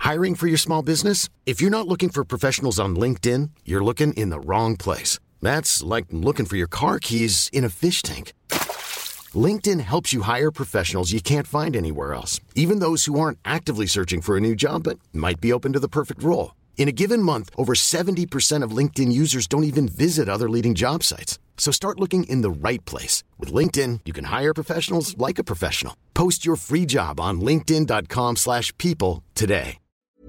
Hiring for your small business? If you're not looking for professionals on LinkedIn, you're looking in the wrong place. That's like looking for your car keys in a fish tank. LinkedIn helps you hire professionals you can't find anywhere else, even those who aren't actively searching for a new job but might be open to the perfect role. In a given month, over 70% of LinkedIn users don't even visit other leading job sites. So start looking in the right place. With LinkedIn, you can hire professionals like a professional. Post your free job on linkedin.com/people today.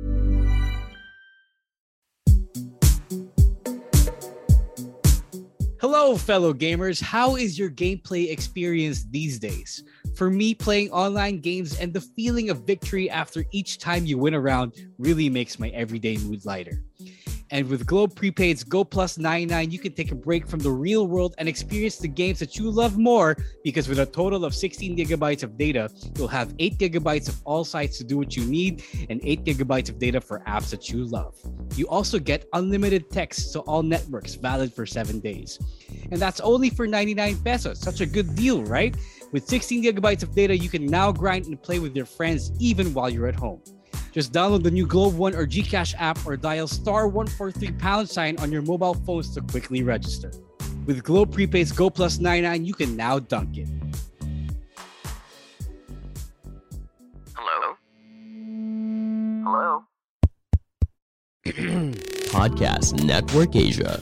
Hello, fellow gamers. How is your gameplay experience these days? For me, playing online games and the feeling of victory after each time you win a round really makes my everyday mood lighter. And with Globe Prepaid's Go Plus 99, you can take a break from the real world and experience the games that you love more, because with a total of 16 gigabytes of data, you'll have 8 gigabytes of all sites to do what you need and 8 gigabytes of data for apps that you love. You also get unlimited text to all networks, valid for 7 days. And that's only for 99 pesos. Such a good deal, right? With 16 gigabytes of data, you can now grind and play with your friends even while you're at home. Just download the new Globe One or GCash app or dial *143# on your mobile phones to quickly register. With Globe Prepaid's Go Plus 99, you can now dunk it. Hello? Hello? Podcast Network Asia.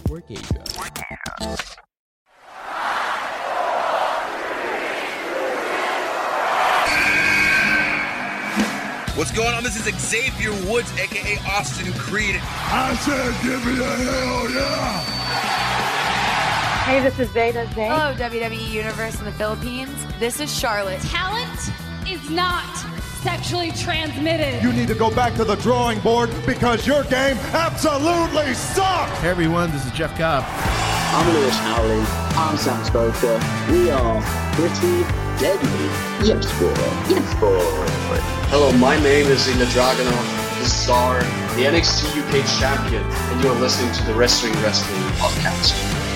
What's going on? This is Xavier Woods, a.k.a. Austin Creed. I said give me a hell yeah! Hey, this is Zeta Zay. Hello, WWE Universe in the Philippines. This is Charlotte. Talent is not sexually transmitted. You need to go back to the drawing board because your game absolutely sucks! Hey everyone, this is Jeff Cobb. I'm Lewis Howley. I'm Sam Spoker. We are pretty deadly. Yes, boy. Yes, boy. Hello, my name is Ilya Dragunov, the star, the NXT UK champion, and you're listening to the Wrestling Podcast.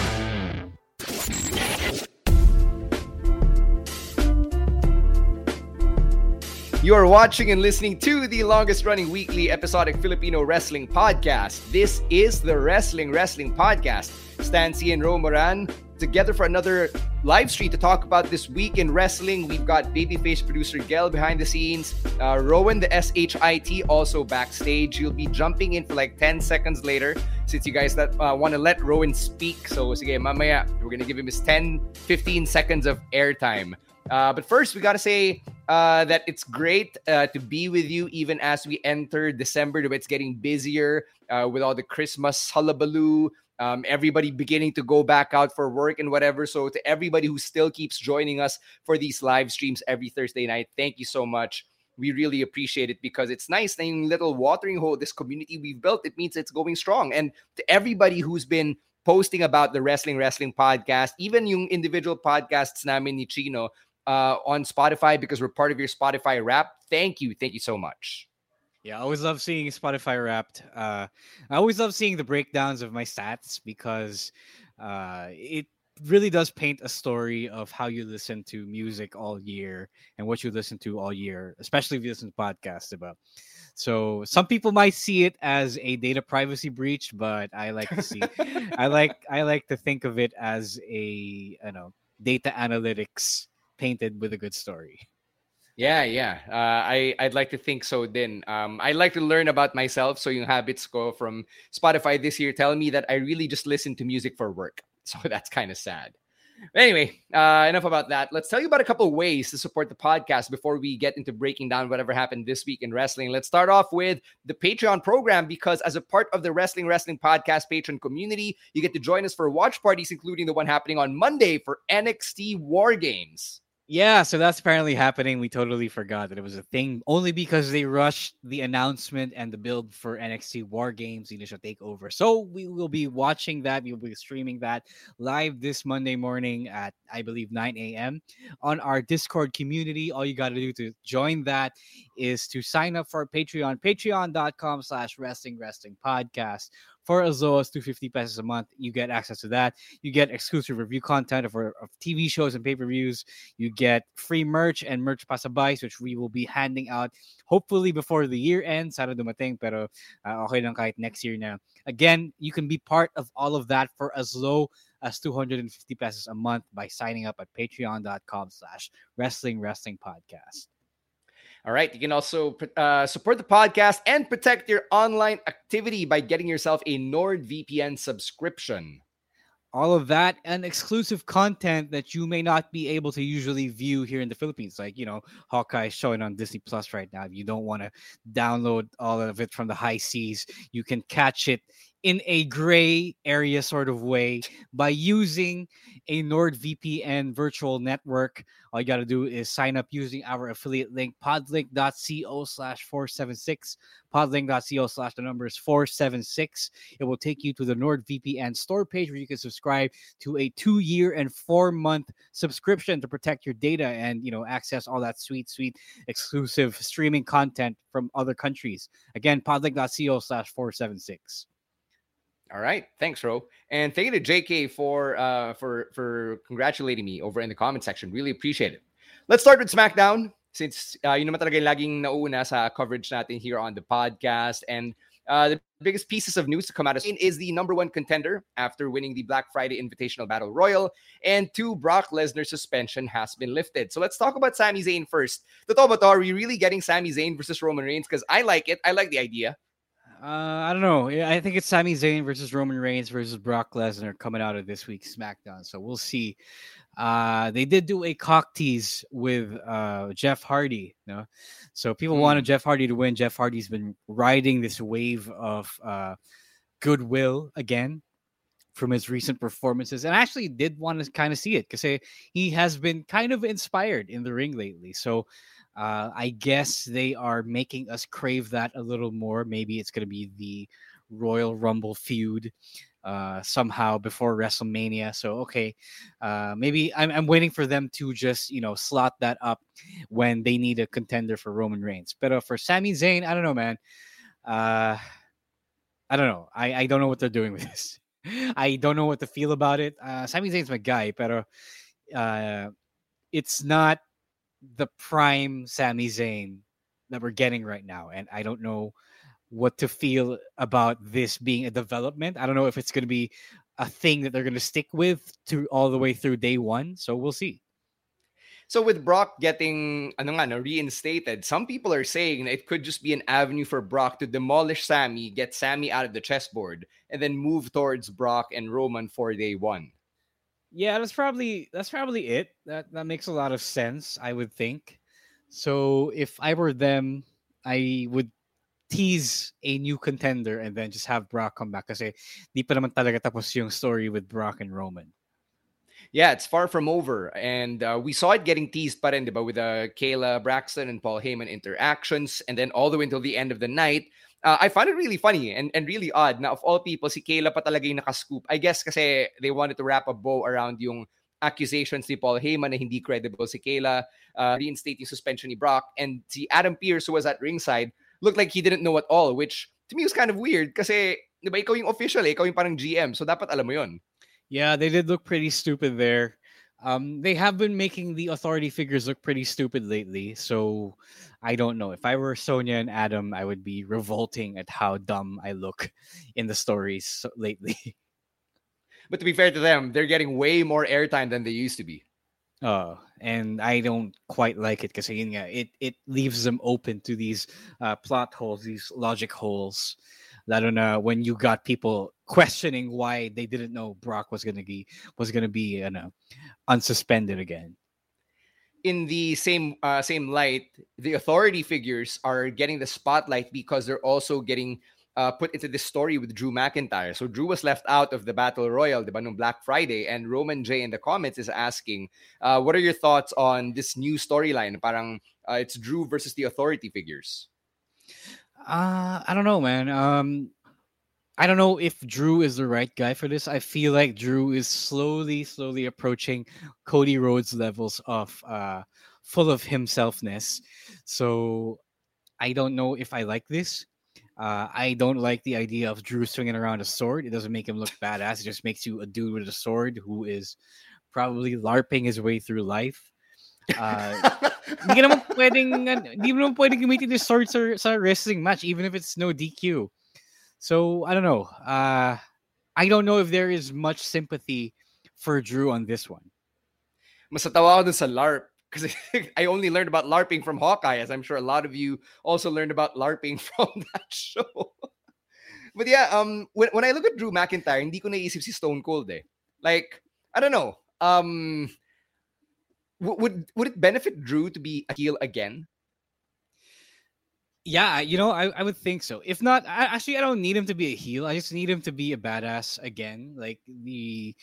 You are watching and listening to the longest-running weekly episodic Filipino wrestling podcast. This is the Wrestling Podcast. Stancy and Ro Moran together for another live stream to talk about this week in wrestling. We've got babyface producer Gel behind the scenes. Rowan, the SHIT, also backstage. He'll be jumping in for like 10 seconds later since you guys want to let Rowan speak. So, sige, mamaya, we're going to give him his 10-15 seconds of airtime. But first, we got to say that it's great to be with you even as we enter December. It's getting busier with all the Christmas hullabaloo. Everybody beginning to go back out for work and whatever. So to everybody who still keeps joining us for these live streams every Thursday night, thank you so much. We really appreciate it because it's nice. A little watering hole, this community we've built, it means it's going strong. And to everybody who's been posting about the Wrestling Podcast, even yung individual podcasts namin ni Chino on Spotify, because we're part of your Spotify Wrap. Thank you so much. Yeah, I always love seeing Spotify Wrapped. I always love seeing the breakdowns of my stats because it really does paint a story of how you listen to music all year and what you listen to all year, especially if you listen to podcasts about. So some people might see it as a data privacy breach, but I like to see I like to think of it as a data analytics painted with a good story. Yeah. I'd like to think so then. I like to learn about myself. So yung habits ko from Spotify this year tell me that I really just listen to music for work. So that's kind of sad. Anyway, enough about that. Let's tell you about a couple of ways to support the podcast before we get into breaking down whatever happened this week in wrestling. Let's start off with the Patreon program, because as a part of the Wrestling Podcast Patreon community, you get to join us for watch parties, including the one happening on Monday for NXT War Games. Yeah, so that's apparently happening. We totally forgot that it was a thing only because they rushed the announcement and the build for NXT War Games Initial Takeover. So we will be watching that. We will be streaming that live this Monday morning at, I believe, 9 a.m. on our Discord community. All you got to do to join that is to sign up for our Patreon, patreon.com/wrestling podcast. for as low as 250 pesos a month. You get access to that. You get exclusive review content of TV shows and pay-per-views. You get free merch and merch pasabays, which we will be handing out hopefully before the year ends. Sana dumating, pero okay lang kahit next year na. Again, you can be part of all of that for as low as 250 pesos a month by signing up at patreon.com/wrestling podcast. All right. You can also support the podcast and protect your online activity by getting yourself a NordVPN subscription. All of that and exclusive content that you may not be able to usually view here in the Philippines. Like, Hawkeye is showing on Disney Plus right now. If you don't want to download all of it from the high seas, you can catch it in a gray area sort of way by using a NordVPN virtual network. All you got to do is sign up using our affiliate link, podlink.co/476, podlink.co/476. It will take you to the NordVPN store page where you can subscribe to a 2-year and 4-month subscription to protect your data and, access all that sweet exclusive streaming content from other countries. Again, podlink.co/476. All right. Thanks, Ro. And thank you to JK for congratulating me over in the comment section. Really appreciate it. Let's start with SmackDown since yun naman talaga yung laging nauna sa coverage natin here on the podcast. And the biggest pieces of news to come out of is the number 1 contender after winning the Black Friday Invitational Battle Royal, and 2, Brock Lesnar suspension has been lifted. So let's talk about Sami Zayn first. Totoo ba to? Are we really getting Sami Zayn versus Roman Reigns? Because I like it. I like the idea. I don't know. I think it's Sami Zayn versus Roman Reigns versus Brock Lesnar coming out of this week's SmackDown. So we'll see. They did do a cock tease with Jeff Hardy. So people wanted Jeff Hardy to win. Jeff Hardy's been riding this wave of goodwill again from his recent performances, and I actually did want to kind of see it because he has been kind of inspired in the ring lately. So I guess they are making us crave that a little more. Maybe it's going to be the Royal Rumble feud somehow before WrestleMania. So, okay, maybe I'm waiting for them to just, slot that up when they need a contender for Roman Reigns. But for Sami Zayn, I don't know, man. I don't know. I don't know what they're doing with this. I don't know what to feel about it. Sami Zayn's my guy, but it's not the prime Sami Zayn that we're getting right now. And I don't know what to feel about this being a development. I don't know if it's going to be a thing that they're going to stick with to all the way through day one. So we'll see. So with Brock getting reinstated, some people are saying it could just be an avenue for Brock to demolish Sami, get Sami out of the chessboard, and then move towards Brock and Roman for day one. Yeah, that's probably it. That makes a lot of sense, I would think. So if I were them, I would tease a new contender and then just have Brock come back kasi di pa naman talaga tapos yung story with Brock and Roman. Yeah, it's far from over. And we saw it getting teased pa rin, diba, with Kayla Braxton and Paul Heyman interactions, and then all the way until the end of the night. I found it really funny and really odd. Now, of all people, si Kayla pa talaga yung nakascoop. I guess kasi they wanted to wrap a bow around yung accusations ni Paul Heyman na hindi credible si Kayla, reinstating suspension ni Brock. And si Adam Pearce, who was at ringside, looked like he didn't know at all, which to me was kind of weird kasi, diba, ikaw yung official, ikaw yung parang GM. So dapat alam mo yun. Yeah, they did look pretty stupid there. They have been making the authority figures look pretty stupid lately. So I don't know. If I were Sonya and Adam, I would be revolting at how dumb I look in the stories lately. But to be fair to them, they're getting way more airtime than they used to be. Oh, and I don't quite like it because it leaves them open to these plot holes, these logic holes. Lalo na when you got people questioning why they didn't know Brock was gonna be unsuspended again. In the same light, the authority figures are getting the spotlight because they're also getting put into this story with Drew McIntyre. So Drew was left out of the Battle Royal, diba, nung Black Friday, and Roman J in the comments is asking, what are your thoughts on this new storyline? Parang it's Drew versus the authority figures. I don't know, man. I don't know if Drew is the right guy for this. I feel like Drew is slowly approaching Cody Rhodes levels of full of himselfness. So I don't know if I like this. I don't like the idea of Drew swinging around a sword. It doesn't make him look badass. It just makes you a dude with a sword who is probably LARPing his way through life. Hindi mo naman pwedeng gamitin yung sword sa wrestling match, even if it's no DQ. So, I don't know. I don't know if there is much sympathy for Drew on this one. Mas natawa ako dun sa LARP because I only learned about LARPing from Hawkeye, as I'm sure a lot of you also learned about LARPing from that show. But yeah, when I look at Drew McIntyre, hindi ko naisip si Stone Cold eh. Like, I don't know. Would it benefit Drew to be a heel again? Yeah, I would think so. If not, I don't need him to be a heel. I just need him to be a badass again, like the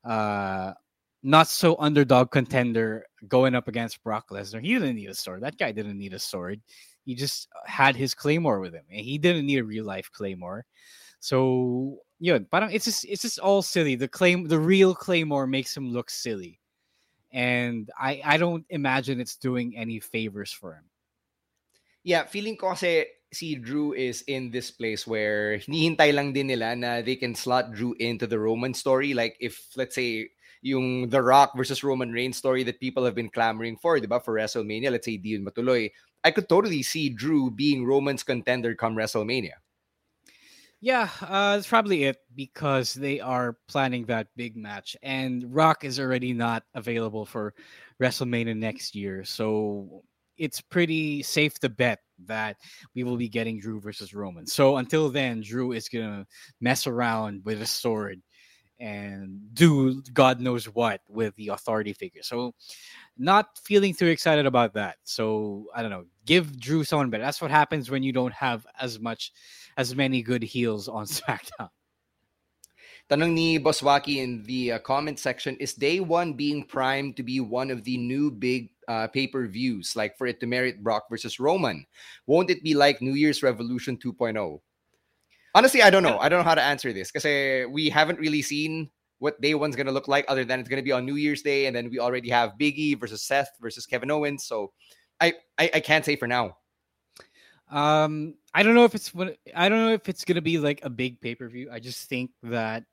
not so underdog contender going up against Brock Lesnar. He didn't need a sword. That guy didn't need a sword. He just had his Claymore with him, and he didn't need a real life Claymore. So parang it's just all silly. The real Claymore makes him look silly, and I don't imagine it's doing any favors for him. Yeah, feeling ko kasi si Drew is in this place where hinihintay lang din nila na they can slot Drew into the Roman story. Like if, let's say, yung The Rock versus Roman Reigns story that people have been clamoring for, diba, for WrestleMania, let's say di yun matuloy, I could totally see Drew being Roman's contender come WrestleMania. Yeah, that's probably it because they are planning that big match. And Rock is already not available for WrestleMania next year. So it's pretty safe to bet that we will be getting Drew versus Roman. So until then, Drew is going to mess around with a sword and do God knows what with the authority figure. So not feeling too excited about that. So I don't know. Give Drew someone better. That's what happens when you don't have as many good heels on SmackDown. Tanong ni Boswaki in the comment section, is Day One being primed to be one of the new big pay-per-views, like for it to merit Brock versus Roman? Won't it be like New Year's Revolution 2.0? Honestly, I don't know. I don't know how to answer this because we haven't really seen what Day One's going to look like other than it's going to be on New Year's Day, and then we already have Big E versus Seth versus Kevin Owens. So I can't say for now. I don't know if it's gonna be like a big pay-per-view. I just think that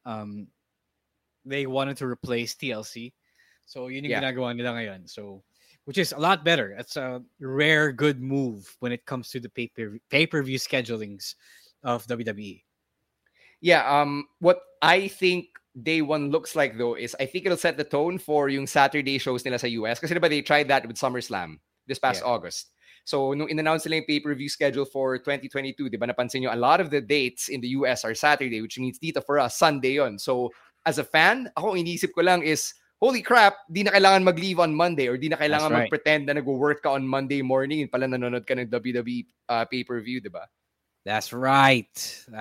they wanted to replace TLC, so yun yung ginagawa nila ngayon. So, which is a lot better. It's a rare good move when it comes to the pay-per-view schedulings of WWE. Yeah. What I think Day One looks like though is I think it'll set the tone for yung Saturday shows nila sa US. Kasi diba they tried that with SummerSlam this past August. So, nung in-announce nila yung pay-per-view schedule for 2022, di ba napansin nyo, a lot of the dates in the US are Saturday, which means dito for us, Sunday yon. So, as a fan, ako iniisip ko lang is, holy crap, di na kailangan mag-leave on Monday or di na kailangan mag-pretend na nag-work ka on Monday morning and pala nanonood ka ng WWE pay-per-view, di ba? That's right.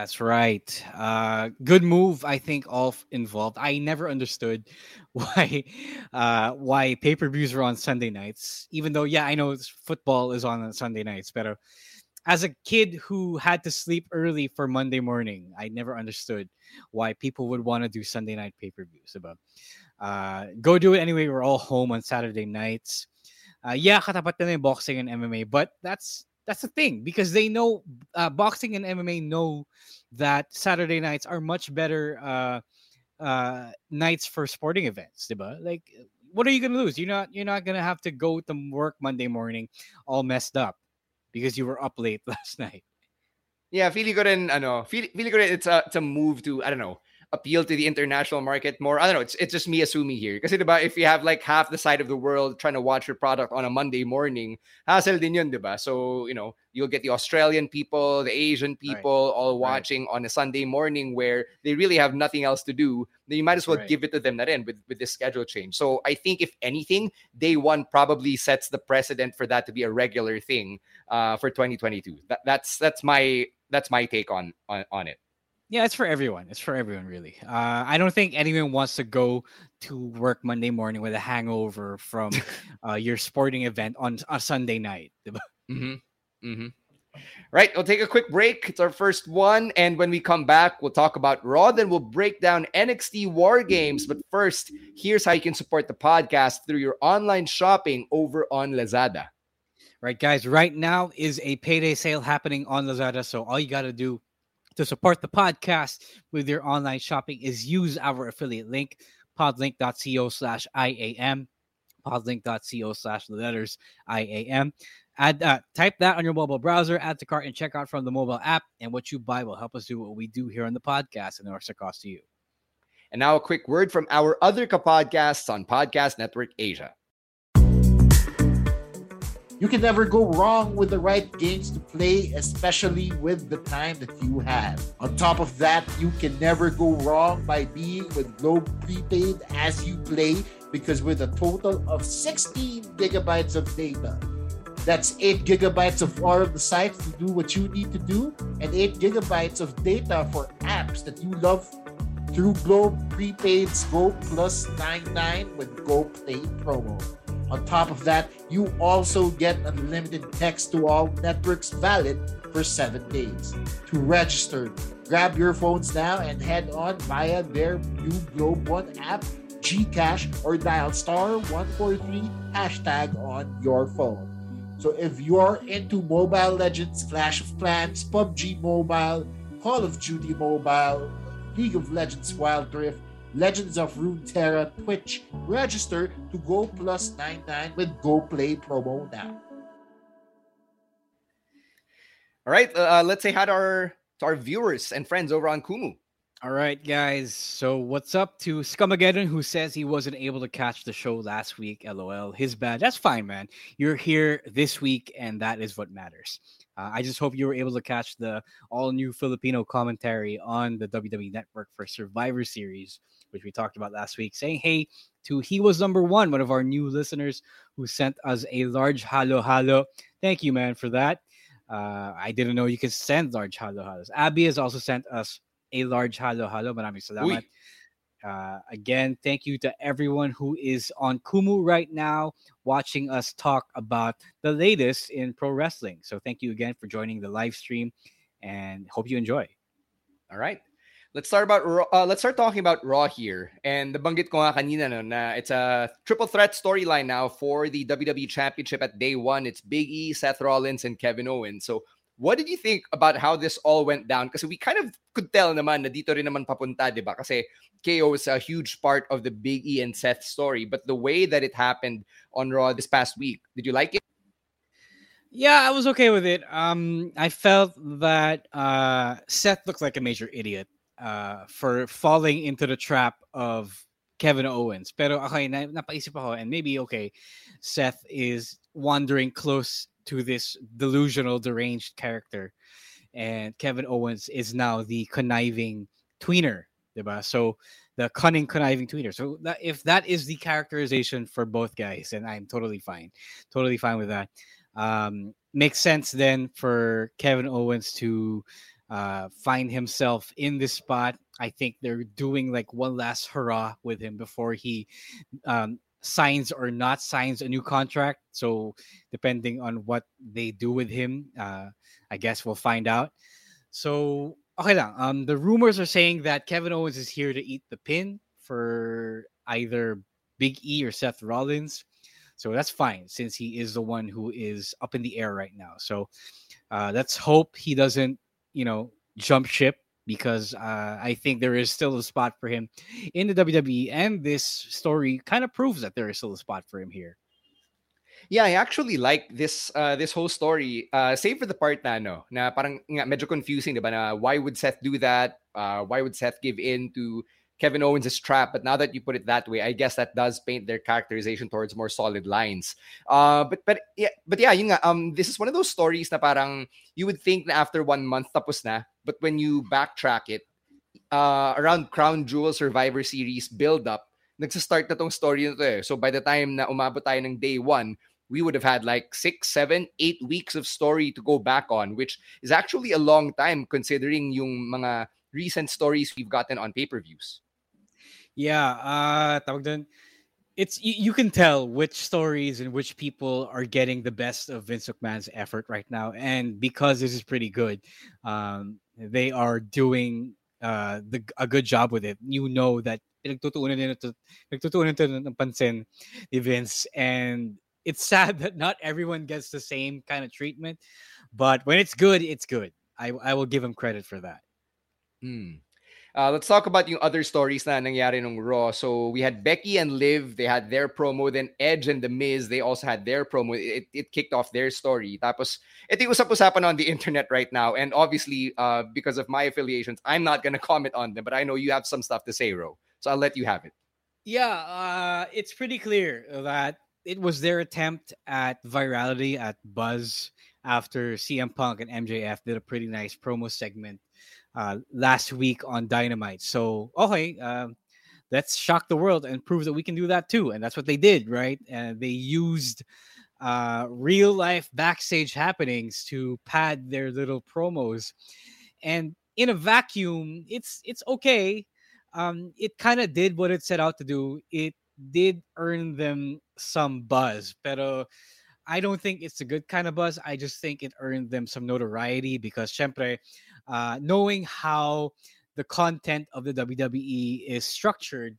Good move, I think, all involved. I never understood why pay-per-views were on Sunday nights. Even though, I know football is on Sunday nights. But as a kid who had to sleep early for Monday morning, I never understood why people would want to do Sunday night pay-per-views. Go do it anyway. We're all home on Saturday nights. Katapat na yung boxing and MMA, but that's the thing, because they know boxing and MMA know that Saturday nights are much better nights for sporting events, diba? Like, what are you gonna lose? You're not gonna have to go to work Monday morning all messed up because you were up late last night. Yeah, feeling ko rin, it's a move to, I don't know, appeal to the international market more. I don't know. It's just me assuming here. Kasi diba, if you have like half the side of the world trying to watch your product on a Monday morning, hassle din yun, diba? So, you'll get the Australian people, the Asian people all watching on a Sunday morning where they really have nothing else to do. Then you might as well give it to them na rin with this schedule change. So I think if anything, Day One probably sets the precedent for that to be a regular thing for 2022. That's my take on it. Yeah, it's for everyone. It's for everyone, really. I don't think anyone wants to go to work Monday morning with a hangover from your sporting event on a Sunday night. Right, we'll take a quick break. It's our first one. And when we come back, we'll talk about Raw. Then we'll break down NXT War Games. But first, here's how you can support the podcast through your online shopping over on Lazada. Right, guys, right now is a payday sale happening on Lazada. So all you got to do to support the podcast with your online shopping is use our affiliate link, podlink.co/IAM, podlink.co/the letters IAM. Type that on your mobile browser, add to cart, and check out from the mobile app. And what you buy will help us do what we do here on the podcast, and no extra cost to you. And now a quick word from our other podcasts on Podcast Network Asia. You can never go wrong with the right games to play, especially with the time that you have. On top of that, you can never go wrong by being with Globe Prepaid as you play, because with a total of 16 gigabytes of data, that's 8 gigabytes of all of the sites to do what you need to do, and 8 gigabytes of data for apps that you love through Globe Prepaid's Go Plus 99 with Go Play promo. On top of that, you also get unlimited text to all networks valid for 7 days. To register, grab your phones now and head on via their new Globe One app, GCash, or dial *143 hashtag on your phone. So if you're into Mobile Legends, Clash of Clans, PUBG Mobile, Call of Duty Mobile, League of Legends Wild Rift, Legends of Runeterra, Twitch, register to Go Plus 99 with Go Play promo now. All right, let's say hi to our viewers and friends over on Kumu. All right, guys. So what's up to Scummageddon, who says he wasn't able to catch the show last week? LOL. His bad. That's fine, man. You're here this week, and that is what matters. I just hope you were able to catch the all-new Filipino commentary on the WWE Network for Survivor Series, which we talked about last week. Saying hey to He Was Number One, one of our new listeners who sent us a large halo. Thank you, man, for that. I didn't know you could send large halos. Abby has also sent us a large halo. Maraming salamat. Again, thank you to everyone who is on Kumu right now watching us talk about the latest in pro wrestling. So thank you again for joining the live stream and hope you enjoy. All right. Let's start talking about Raw here. And nabanggit ko nga kanina na it's a triple threat storyline now for the WWE Championship at day one. It's Big E, Seth Rollins, and Kevin Owens. So what did you think about how this all went down? Kasi we kind of could tell naman na dito rin naman papunta, di ba? Kasi KO is a huge part of the Big E and Seth story. But the way that it happened on Raw this past week, did you like it? Yeah, I was okay with it. I felt that Seth looked like a major idiot for falling into the trap of Kevin Owens. Pero okay, napaisip ako, and maybe okay, Seth is wandering close to this delusional, deranged character, and Kevin Owens is now the conniving tweener, diba? So the cunning, conniving tweener. So if that is the characterization for both guys, then I'm totally fine with that. Makes sense then for Kevin Owens to find himself in this spot. I think they're doing like one last hurrah with him before he signs or not signs a new contract. So depending on what they do with him, I guess we'll find out. So okay lang. The rumors are saying that Kevin Owens is here to eat the pin for either Big E or Seth Rollins. So that's fine since he is the one who is up in the air right now. So let's hope he doesn't, jump ship, because I think there is still a spot for him in the WWE, and this story kind of proves that there is still a spot for him here. Yeah, I actually like this whole story, save for the part na parang medyo confusing, diba? Na why would Seth do that? Why would Seth give in to Kevin Owens' trap? But now that you put it that way, I guess that does paint their characterization towards more solid lines. But yeah, yun nga, this is one of those stories na parang you would think na after 1 month tapos na, but when you backtrack it, around Crown Jewel Survivor Series build-up, nagsastart na tong story na to eh. So by the time na umabot tayo ng day one, we would have had like 6, 7, 8 weeks of story to go back on, which is actually a long time considering yung mga recent stories we've gotten on pay-per-views. Yeah, tawag dun, it's you can tell which stories and which people are getting the best of Vince McMahon's effort right now, and because this is pretty good, they are doing a good job with it. You know that pinagtutuunan nila ng pansin ni Vince, and it's sad that not everyone gets the same kind of treatment. But when it's good, it's good. I will give him credit for that. Let's talk about yung other stories na nangyari nung Raw. So we had Becky and Liv. They had their promo. Then Edge and The Miz, they also had their promo. It kicked off their story. Tapos, ito yung usap-usapan on the internet right now. And obviously, because of my affiliations, I'm not going to comment on them. But I know you have some stuff to say, Ro. So I'll let you have it. Yeah, it's pretty clear that it was their attempt at virality, at buzz, after CM Punk and MJF did a pretty nice promo segment last week on Dynamite. So, okay, let's shock the world and prove that we can do that too. And that's what they did, right? And they used real life backstage happenings to pad their little promos. And in a vacuum, it's okay. It kind of did what it set out to do. It did earn them some buzz, pero I don't think it's a good kind of buzz. I just think it earned them some notoriety because, syempre, knowing how the content of the WWE is structured,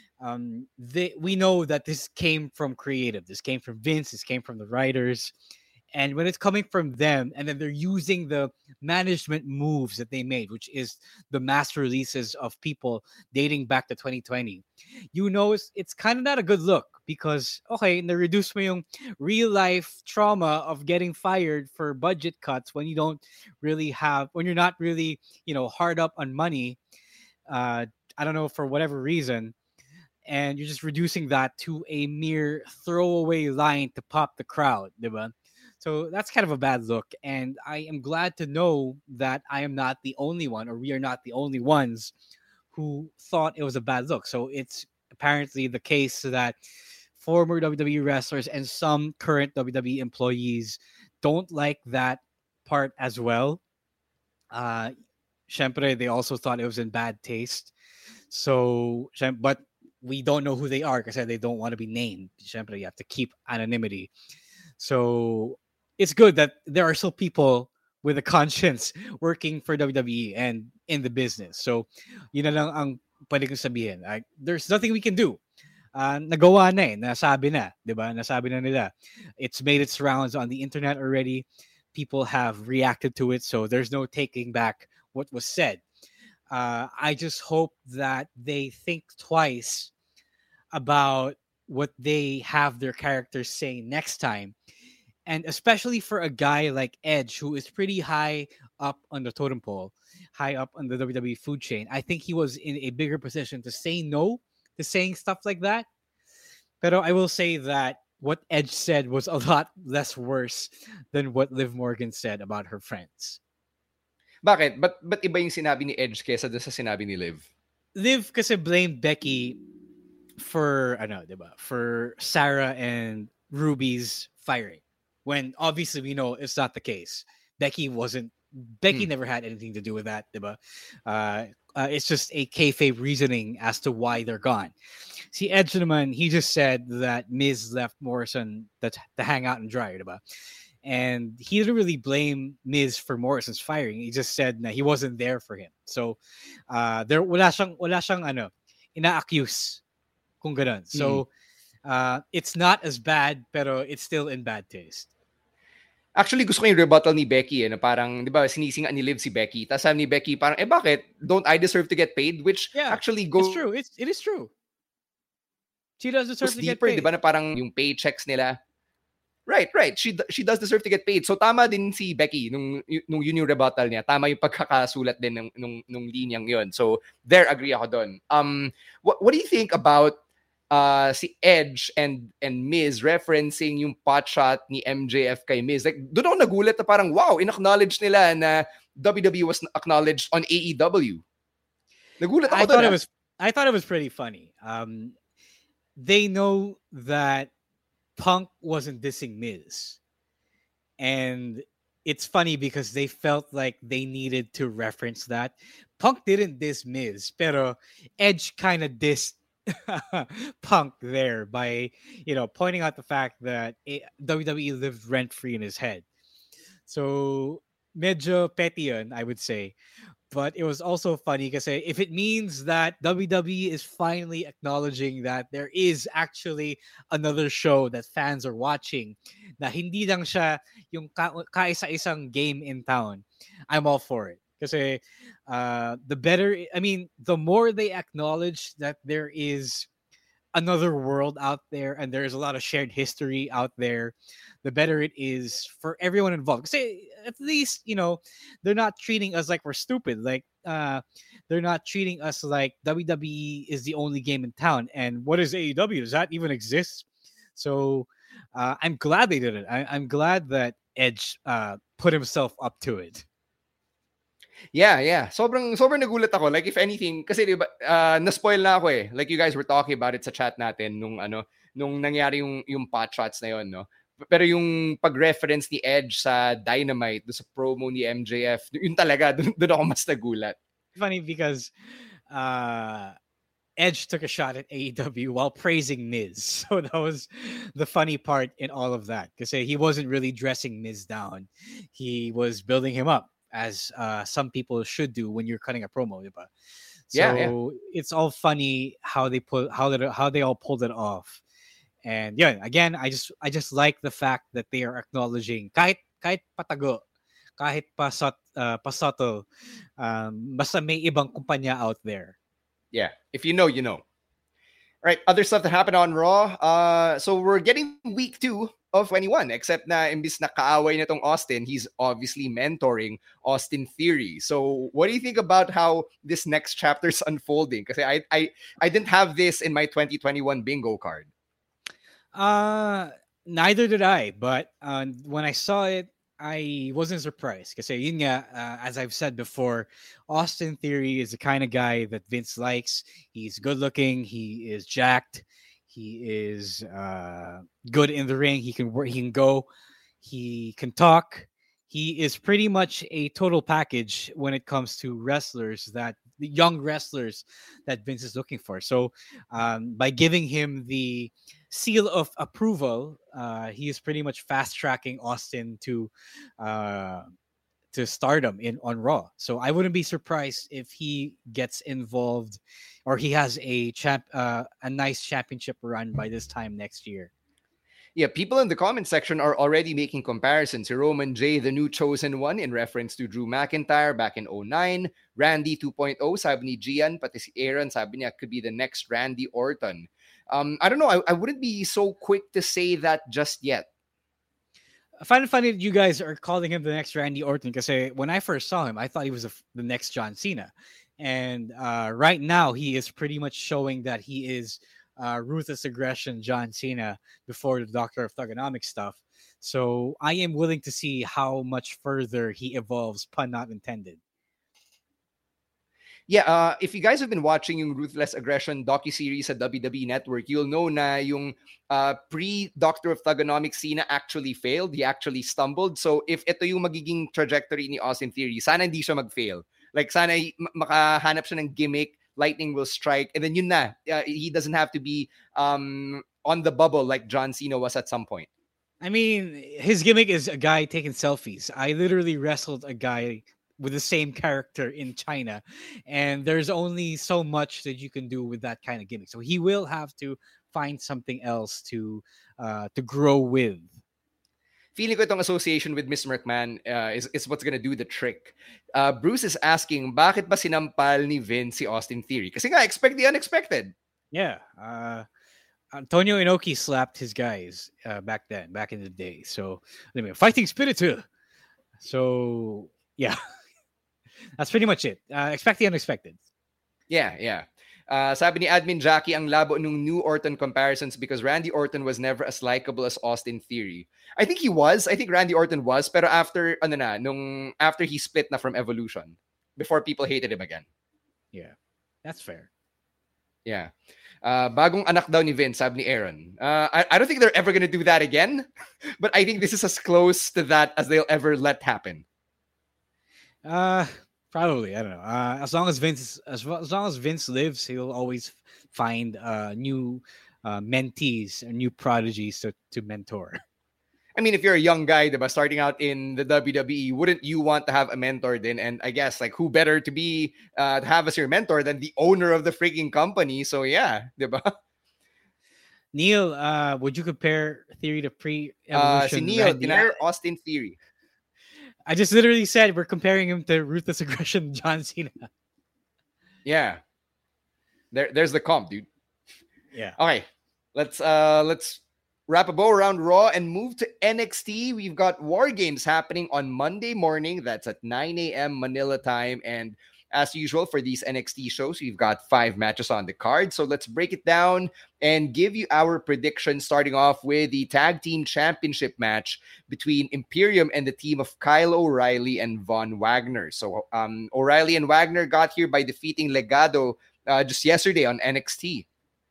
we know that this came from creative. This came from Vince. This came from the writers. And when it's coming from them, and then they're using the management moves that they made, which is the mass releases of people dating back to 2020, you know it's kind of not a good look because, okay, na-reduce mo yung real-life trauma of getting fired for budget cuts when you don't really have, when you're not really, hard up on money, I don't know, for whatever reason, and you're just reducing that to a mere throwaway line to pop the crowd, diba? So that's kind of a bad look. And I am glad to know that I am not the only one, or we are not the only ones who thought it was a bad look. So it's apparently the case that former WWE wrestlers and some current WWE employees don't like that part as well. Syempre, they also thought it was in bad taste. So, but we don't know who they are because they don't want to be named. Syempre, you have to keep anonymity. So it's good that there are still people with a conscience working for WWE and in the business. So, yun na lang ang pwede kong sabihin. There's nothing we can do. Nagawa na nasabi na, diba? Nasabi na nila. It's made its rounds on the internet already. People have reacted to it, so there's no taking back what was said. I just hope that they think twice about what they have their characters say next time. And especially for a guy like Edge, who is pretty high up on the totem pole, high up on the WWE food chain, I think he was in a bigger position to say no to saying stuff like that. But I will say that what Edge said was a lot less worse than what Liv Morgan said about her friends. Bakit? But iba yung sinabi ni Edge kesa doon sa sinabi ni Liv? Liv kasi blamed Becky for, diba? For Sarah and Ruby's firing. When obviously we know it's not the case. Becky never had anything to do with that, diba? It's just a kayfabe reasoning as to why they're gone. See, Edge naman, he just said that Miz left Morrison to hang out and dry, diba? And he didn't really blame Miz for Morrison's firing. He just said that he wasn't there for him. So, wala siyang ina-accuse kung ganun. So, it's not as bad, pero it's still in bad taste. Actually, gusto ko yung rebuttal ni Becky na parang, di ba, sinisingan ni Liv si Becky. Tapos sabi ni Becky, parang, bakit? Don't I deserve to get paid? Which actually goes... It's true. It is true. She does deserve to deeper, get paid. Di ba, na parang yung paychecks nila. Right. She does deserve to get paid. So tama din si Becky nung yun yung rebuttal niya. Tama yung pagkakasulat din nung linyang yun. So there, agree ako doon. What do you think about si Edge and Miz referencing yung pot shot ni MJF kay Miz? Like, doon ako nagulat na parang, wow, in-acknowledge nila na WWE was acknowledged on AEW. Nagulat ako doon. I thought it was pretty funny. They know that Punk wasn't dissing Miz. And it's funny because they felt like they needed to reference that. Punk didn't diss Miz, pero Edge kind of dissed Punk there by, pointing out the fact that WWE lived rent-free in his head. So medyo petty yun, I would say. But it was also funny because if it means that WWE is finally acknowledging that there is actually another show that fans are watching, na hindi lang siya yung kaisa-isang game in town, I'm all for it. Kasi the better, I mean, the more they acknowledge that there is another world out there and there's a lot of shared history out there, the better it is for everyone involved. Say at least, you know, they're not treating us like we're stupid. Like they're not treating us like WWE is the only game in town. And what is AEW? Does that even exist? So I'm glad they did it. I'm glad that Edge put himself up to it. Yeah. Sobrang nagulat ako. Like, if anything, kasi diba, na-spoil na ako eh. Like, you guys were talking about it sa chat natin nung nangyari yung pot shots na yon, no? Pero yung pag-reference ni Edge sa Dynamite, do sa promo ni MJF, yun talaga, doon ako mas nagulat. Funny because Edge took a shot at AEW while praising Miz. So that was the funny part in all of that. Because he wasn't really dressing Miz down. He was building him up, as some people should do when you're cutting a promo, diba? So it's all funny how they all pulled it off. And yeah, again, I just like the fact that they are acknowledging kahit patago, kahit pasoto, basta may ibang kumpanya out there. Yeah, if you know, you know. All right, other stuff that happened on Raw. So we're getting week 2 of 21, except na imbis na kaaway na tong Austin, he's obviously mentoring Austin Theory. So what do you think about how this next chapter is unfolding? Because I didn't have this in my 2021 bingo card. Neither did I, but when I saw it, I wasn't surprised. Because yun nga, as I've said before, Austin Theory is the kind of guy that Vince likes. He's good looking. He is jacked. He is good in the ring. He can work. He can go. He can talk. He is pretty much a total package when it comes to wrestlers, that the young wrestlers that Vince is looking for. So by giving him the seal of approval, he is pretty much fast tracking Austin to stardom on Raw. So I wouldn't be surprised if he gets involved or he has a nice championship run by this time next year. Yeah, people in the comment section are already making comparisons. Roman J, the new chosen one, in reference to Drew McIntyre back in 2009. Randy 2.0, sabi ni Gian, pati si Aaron, sabi niya could be the next Randy Orton. I don't know. I wouldn't be so quick to say that just yet. I find it funny that you guys are calling him the next Randy Orton, because when I first saw him, I thought he was the next John Cena. And right now, he is pretty much showing that he is ruthless aggression John Cena before the Doctor of Thugonomics stuff. So I am willing to see how much further he evolves, pun not intended. Yeah, if you guys have been watching yung Ruthless Aggression docuseries at WWE Network, you'll know na yung pre-Doctor of Thugonomics Cena actually failed. He actually stumbled. So if ito yung magiging trajectory ni Austin Theory, sana hindi siya mag-fail. Like, sana makahanap siya ng gimmick, lightning will strike, and then yun na. He doesn't have to be on the bubble like John Cena was at some point. I mean, his gimmick is a guy taking selfies. I literally wrestled a guy with the same character in China, and there's only so much that you can do with that kind of gimmick. So he will have to find something else to grow with. Feeling ko itong association with Mr. McMahon is what's gonna do the trick. Bruce is asking, bakit ba sinampal ni Vince si Austin Theory? Kasi nga, expect the unexpected. Yeah. Antonio Inoki slapped his guys back in the day. So, anyway, fighting spirit too. So, yeah. That's pretty much it. Expect the unexpected. Yeah. Sabi ni Admin Jackie, ang labo nung new Orton comparisons because Randy Orton was never as likable as Austin Theory. I think he was. I think Randy Orton was. Pero after he split na from Evolution, before people hated him again. Yeah, that's fair. Yeah. Bagong anak daw ni Vince, sabi ni Aaron. I don't think they're ever gonna do that again. But I think this is as close to that as they'll ever let happen. Probably, I don't know. As long as Vince lives, he'll always find new mentees and new prodigies to mentor. I mean, if you're a young guy, diba, starting out in the WWE, wouldn't you want to have a mentor then? And I guess, like, who better to be to have as your mentor than the owner of the freaking company? So yeah, diba? Neil, would you compare Theory to pre-evolution? Si Neil, Austin Theory. I just literally said we're comparing him to Ruthless Aggression John Cena. Yeah. There's the comp, dude. Yeah. Okay. Let's wrap a bow around Raw and move to NXT. We've got War Games happening on Monday morning. That's at 9 a.m. Manila time. And as usual for these NXT shows, we've got 5 matches on the card. So let's break it down and give you our predictions, starting off with the Tag Team Championship match between Imperium and the team of Kyle O'Reilly and Von Wagner. So O'Reilly and Wagner got here by defeating Legado just yesterday on NXT.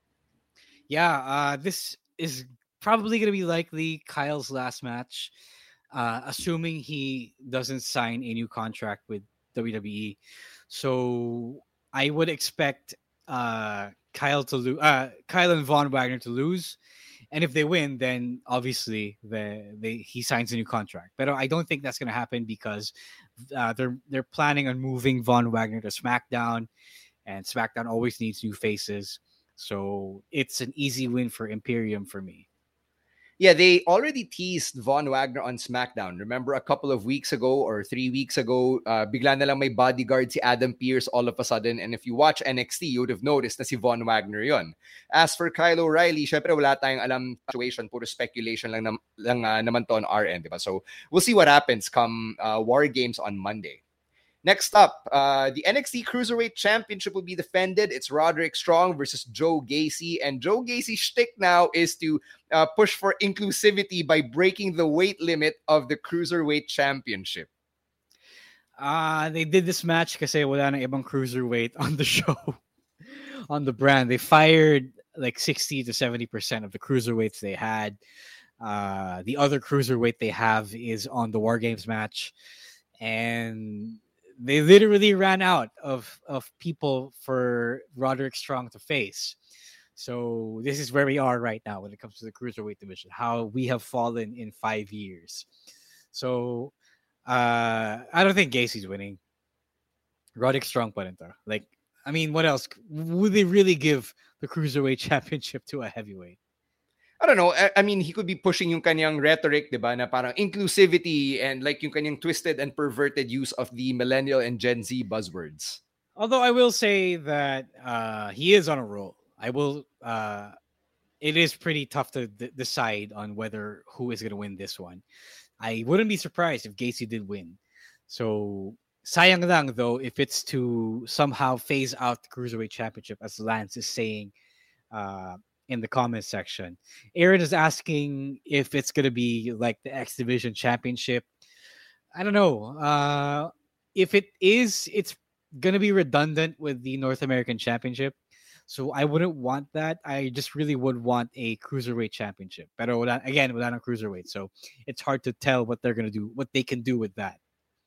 Yeah, this is probably going to be likely Kyle's last match, assuming he doesn't sign a new contract with WWE. So I would expect Kyle and Von Wagner to lose, and if they win, then obviously he signs a new contract. But I don't think that's going to happen because they're planning on moving Von Wagner to SmackDown, and SmackDown always needs new faces. So it's an easy win for Imperium for me. Yeah, they already teased Von Wagner on SmackDown. Remember a couple of weeks ago or 3 weeks ago, bigla na lang may bodyguard si Adam Pearce all of a sudden. And if you watch NXT, you would have noticed na si Von Wagner yon. As for Kyle O'Reilly, syempre wala tayong alam situation. Puro speculation lang naman to on our end. Diba? So we'll see what happens come War Games on Monday. Next up, the NXT Cruiserweight Championship will be defended. It's Roderick Strong versus Joe Gacy. And Joe Gacy's shtick now is to push for inclusivity by breaking the weight limit of the Cruiserweight Championship. They did this match kasi wala na ibang Cruiserweight on the show, on the brand. They fired like 60 to 70% of the Cruiserweights they had. The other Cruiserweight they have is on the War Games match. And they literally ran out of people for Roderick Strong to face. So this is where we are right now when it comes to the Cruiserweight division, how we have fallen in 5 years. So I don't think Gacy's winning. Roderick Strong pa rin to. Like, I mean, what else? Would they really give the Cruiserweight Championship to a heavyweight? I don't know. I mean, he could be pushing yung kanyang rhetoric, diba, na parang inclusivity and like yung kanyang twisted and perverted use of the millennial and Gen Z buzzwords. Although I will say that he is on a roll. It is pretty tough to decide on who is going to win this one. I wouldn't be surprised if Gacy did win. So, sayang lang though, if it's to somehow phase out the Cruiserweight Championship, as Lance is saying, in the comments section. Aaron is asking if it's going to be like the X Division Championship. I don't know. If it is, it's going to be redundant with the North American Championship. So I wouldn't want that. I just really would want a Cruiserweight Championship. But again, without a Cruiserweight. So it's hard to tell what they're going to do, what they can do with that.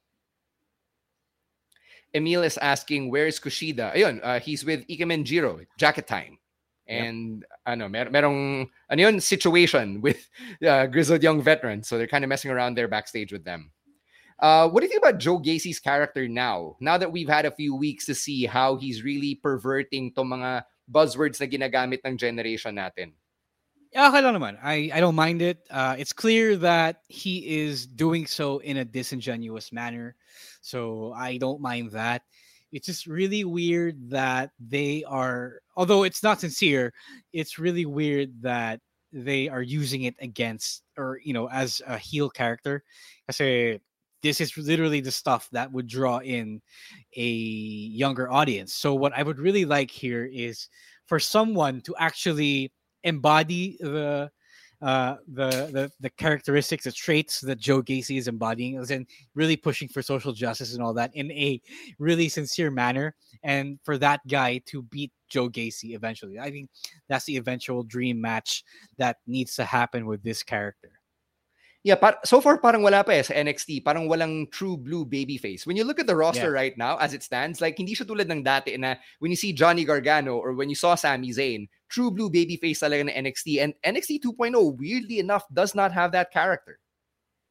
Emil is asking, where is Kushida? Ayun, he's with Ikemen Jiro, Jacket Time. And merong situation with grizzled young veterans, so they're kind of messing around there backstage with them. What do you think about Joe Gacy's character now that we've had a few weeks to see how he's really perverting tong mga buzzwords na ginagamit ng generation natin? Okay lang naman. I don't mind it. It's clear that he is doing so in a disingenuous manner, so I don't mind that. It's just really weird that they are, although it's not sincere, it's really weird that they are using it against, or, as a heel character. Kasi this is literally the stuff that would draw in a younger audience. So what I would really like here is for someone to actually embody the characteristics, the traits that Joe Gacy is embodying, and really pushing for social justice and all that in a really sincere manner, and for that guy to beat Joe Gacy eventually. I think that's the eventual dream match that needs to happen with this character. Yeah, so far parang wala pa sa NXT, parang walang true blue babyface. When you look at the roster right now as it stands, like hindi siya tulad ng dati na when you see Johnny Gargano or when you saw Sami Zayn, true blue babyface talaga ng NXT, and NXT 2.0 weirdly enough does not have that character.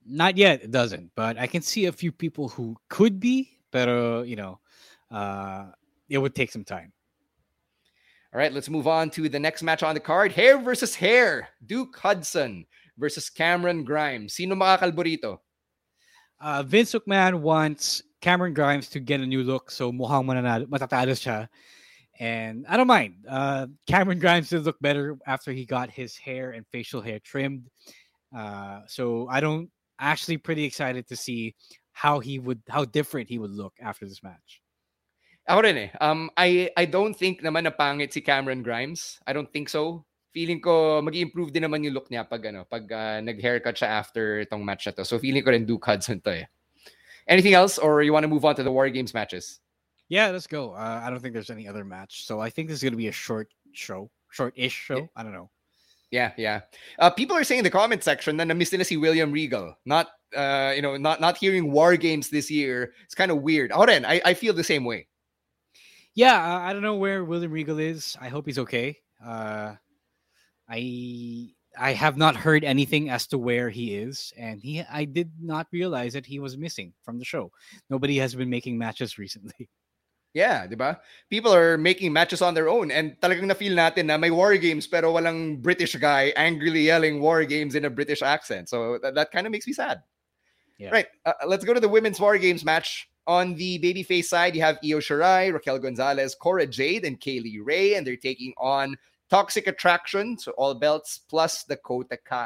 Not yet, it doesn't. But I can see a few people who could be, pero it would take some time. All right, let's move on to the next match on the card. Hair versus hair. Duke Hudson versus Cameron Grimes. Sino makakalbo rito? Vince McMahon wants Cameron Grimes to get a new look, so mukhang matatalo siya. And I don't mind. Cameron Grimes did look better after he got his hair and facial hair trimmed. So I don't actually pretty excited to see how different he would look after this match. Ako rin eh. I don't think naman na pangit si Cameron Grimes. I don't think so. Feeling ko mag-improve din naman yung look niya pag nag-haircut siya after itong match na to. So feeling ko rin Duke Hudson to eh. Anything else or you want to move on to the War Games matches? Yeah, let's go. I don't think there's any other match. So I think this is going to be a short-ish show. Yeah. I don't know. Yeah. People are saying in the comment section na na-miss nila si William Regal. Not hearing War Games this year. It's kind of weird. Ako rin, I feel the same way. Yeah, I don't know where William Regal is. I hope he's okay. I have not heard anything as to where he is, and I did not realize that he was missing from the show. Nobody has been making matches recently. Yeah, diba? People are making matches on their own, and talagang na-feel natin na may War Games pero walang British guy angrily yelling War Games in a British accent. So that kind of makes me sad. Yeah. Right, let's go to the women's War Games match. On the babyface side, you have Io Shirai, Raquel Gonzalez, Cora Jade, and Kaylee Ray, and they're taking on Toxic Attraction, so all belts, plus Dakota Kai.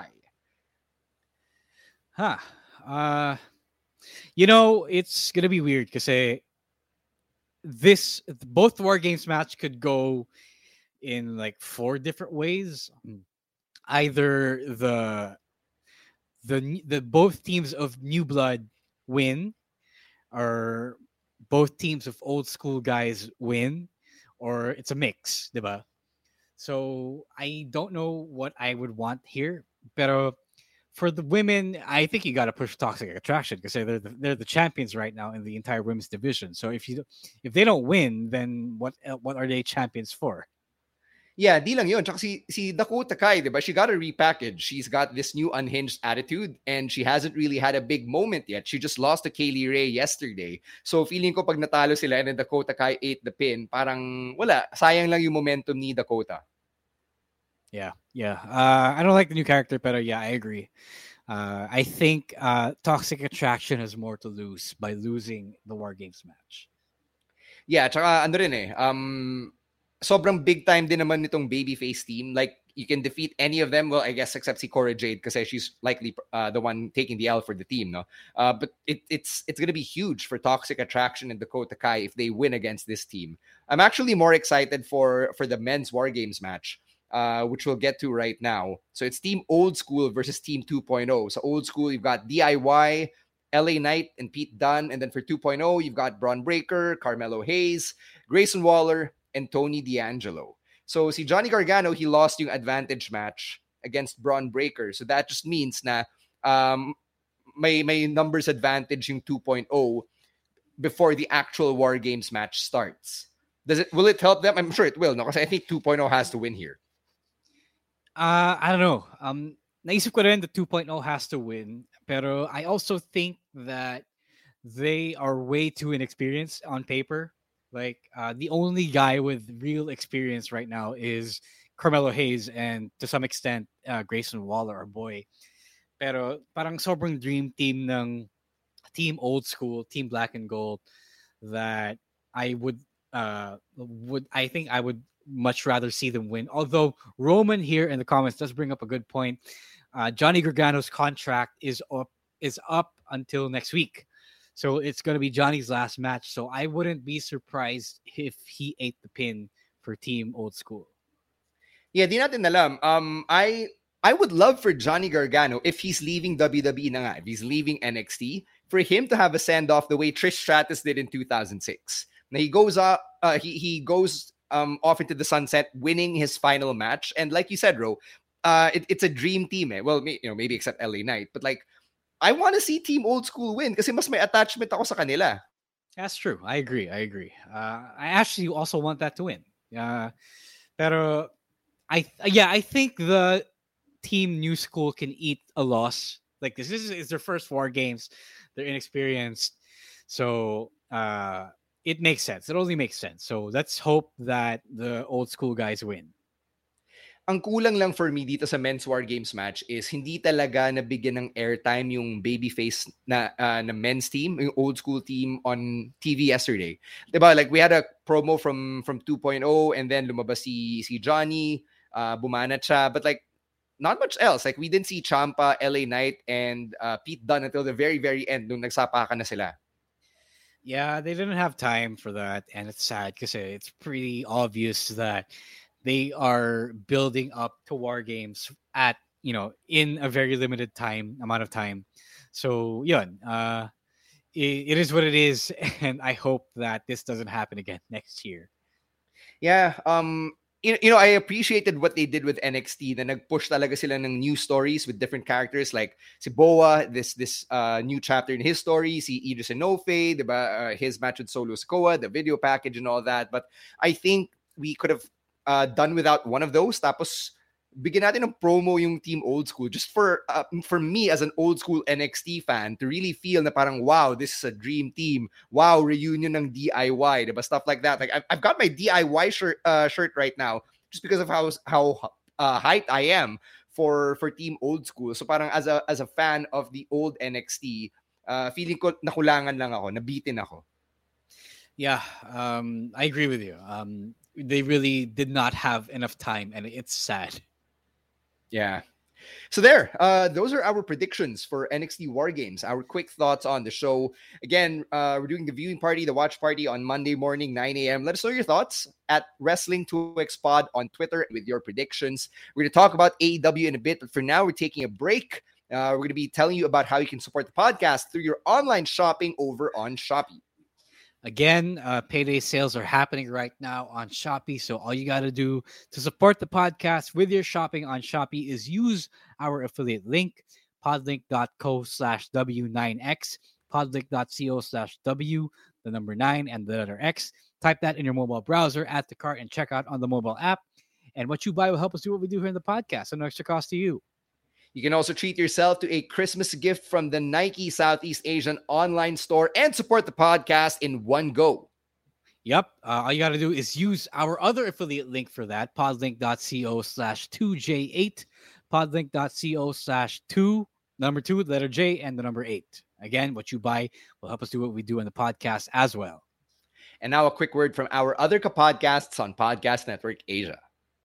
It's going to be weird because both War Games match could go in like 4 different ways. Either the both teams of new blood win, or both teams of old school guys win, or it's a mix, diba? So I don't know what I would want here, pero for the women, I think you got to push Toxic Attraction because they're the champions right now in the entire women's division. So if they don't win, then what are they champions for? Yeah, di lang yun. Tsaka si Dakota Kai, diba? She got a repackage. She's got this new unhinged attitude and she hasn't really had a big moment yet. She just lost to Kaylee Ray yesterday. So feeling ko pag natalo sila and then Dakota Kai ate the pin, parang wala. Sayang lang yung momentum ni Dakota. Yeah. I don't like the new character, but yeah, I agree. I think Toxic Attraction has more to lose by losing the War Games match. Yeah, tsaka ano rin eh. Sobrang big time din naman nitong babyface team. Like, you can defeat any of them. Well, I guess except si Cora Jade because she's likely the one taking the L for the team, no? But it's going to be huge for Toxic Attraction and Dakota Kai if they win against this team. I'm actually more excited for the men's War Games match, which we'll get to right now. So it's Team Old School versus Team 2.0. So Old School, you've got DIY, LA Knight, and Pete Dunne. And then for 2.0, you've got Braun Breaker, Carmelo Hayes, Grayson Waller, and Tony D'Angelo. So si Johnny Gargano, he lost yung advantage match against Braun Breaker. So that just means na may numbers advantage yung 2.0 before the actual War Games match starts. Will it help them? I'm sure it will, no? Because I think 2.0 has to win here. I don't know. Naisip ko rin the 2.0 has to win. Pero I also think that they are way too inexperienced on paper. Like, the only guy with real experience right now is Carmelo Hayes and to some extent Grayson Waller, our boy. Pero parang sobrang dream team ng Team Old School, Team Black and Gold that I would much rather see them win. Although Roman here in the comments does bring up a good point. Johnny Gargano's contract is up until next week. So it's going to be Johnny's last match. So I wouldn't be surprised if he ate the pin for Team Old School. Yeah, di natin alam. I would love for Johnny Gargano, if he's leaving WWE na nga, if he's leaving NXT, for him to have a send-off the way Trish Stratus did in 2006. Now he goes he goes off into the sunset, winning his final match. And like you said, Ro, it's a dream team. Eh? Well, maybe except LA Knight. But like, I want to see Team Old School win kasi mas may attachment ako sa kanila. That's true. I agree. I actually also want that to win. Pero I think the Team New School can eat a loss Like this is their first War Games. They're inexperienced. So it makes sense. It only makes sense. So let's hope that the old school guys win. Ang kulang lang for me dito sa men's War Games match is hindi talaga nabigyan ng airtime yung babyface na men's team, yung old school team on TV yesterday. Diba? Like we had a promo from 2.0 and then lumabas si Johnny, bumanat siya, but like not much else. Like we didn't see Ciampa, LA Knight, and Pete Dunne until the very, very end nung nagsapakan na sila. Yeah, they didn't have time for that, and it's sad because it's pretty obvious that they are building up to War Games at, in a very limited amount of time. So, yun, it is what it is, and I hope that this doesn't happen again next year. Yeah, I appreciated what they did with NXT. Na nag-push talaga sila ng new stories with different characters like si Boa, this new chapter in his story, si Idris Enofe, diba? His match with Solo Sikoa, the video package and all that. But I think we could have done without one of those. Tapos bigyan natin ng promo yung team old school just for me as an old school NXT fan to really feel na parang wow, this is a dream team. Wow, reunion ng DIY, diba? Stuff like that. Like I've got my DIY shirt right now just because of how hyped I am for team old school. So parang as a fan of the old NXT, feeling ko nakulangan lang ako, nabitin ako. Yeah, I agree with you. They really did not have enough time, and it's sad. Yeah. So there, those are our predictions for NXT War Games. Our quick thoughts on the show. Again, we're doing the viewing party, the watch party on Monday morning, 9 a.m. Let us know your thoughts at Wrestling2XPod on Twitter with your predictions. We're going to talk about AEW in a bit, but for now, we're taking a break. We're going to be telling you about how you can support the podcast through your online shopping over on Shopee. Again, payday sales are happening right now on Shopee. So all you got to do to support the podcast with your shopping on Shopee is use our affiliate link, podlink.co/W9X, podlink.co/W, the number 9 and the letter X. Type that in your mobile browser, add to cart, and check out on the mobile app. And what you buy will help us do what we do here in the podcast. So no extra cost to you. You can also treat yourself to a Christmas gift from the Nike Southeast Asian online store and support the podcast in one go. Yep. All you got to do is use our other affiliate link for that, podlink.co/2J8, podlink.co/2, number 2, letter J, and the number 8. Again, what you buy will help us do what we do in the podcast as well. And now a quick word from our other podcasts on Podcast Network Asia.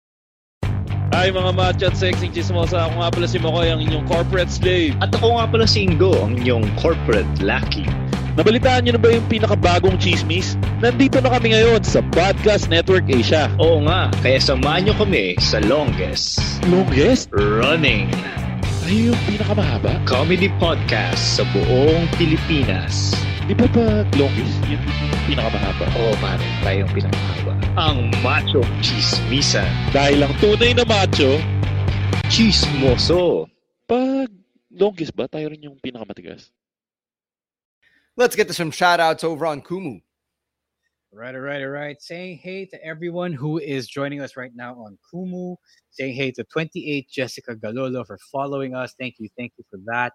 Hi mga macho at sexy chismosa. Ako nga pala si Makoy, ang inyong corporate slave. At ako nga pala si Ingo, ang inyong corporate lackey. Nabalitaan nyo na ba yung pinakabagong chismis? Nandito na kami ngayon sa Podcast Network Asia. Oo nga, kaya samahan nyo kami sa longest running ay yung pinakamahaba comedy podcast sa buong Pilipinas. Di ba longest yung pinakamahaba? Oo man, tayo yung pinakamahaba. Ang Macho Chismisan. Dahil ang tunay na macho, chismoso. Pag longest ba, tayo rin yung pinakamatigas? Let's get to some shoutouts over on Kumu. All right. Saying hey to everyone who is joining us right now on Kumu. Saying hey to 28 Jessica Galolo for following us. Thank you for that.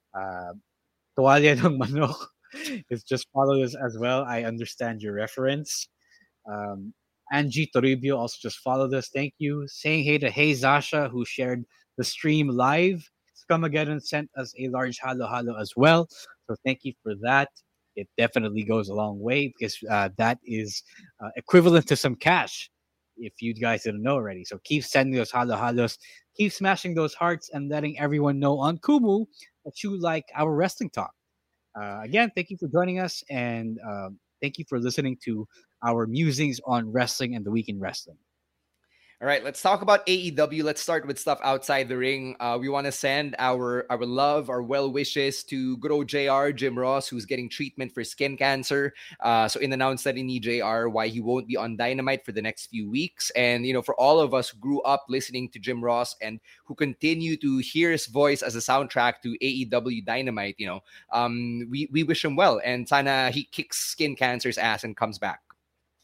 Tuwalya ng Manok is just followed us as well. I understand your reference. Angie Toribio also just followed us. Thank you. Saying hey to Hey Zasha, who shared the stream live. Scamageddon sent us a large halo as well. So thank you for that. It definitely goes a long way because that is equivalent to some cash, if you guys didn't know already. So keep sending those halos. Keep smashing those hearts and letting everyone know on Kumu that you like our wrestling talk. Again, thank you for joining us, and thank you for listening to our musings on wrestling and the week in wrestling. All right, let's talk about AEW. Let's start with stuff outside the ring. We want to send our love, our well wishes to good old JR, Jim Ross, who's getting treatment for skin cancer. So in-announced that ni JR why he won't be on Dynamite for the next few weeks. And, for all of us who grew up listening to Jim Ross and who continue to hear his voice as a soundtrack to AEW Dynamite, we wish him well. And sana he kicks skin cancer's ass and comes back.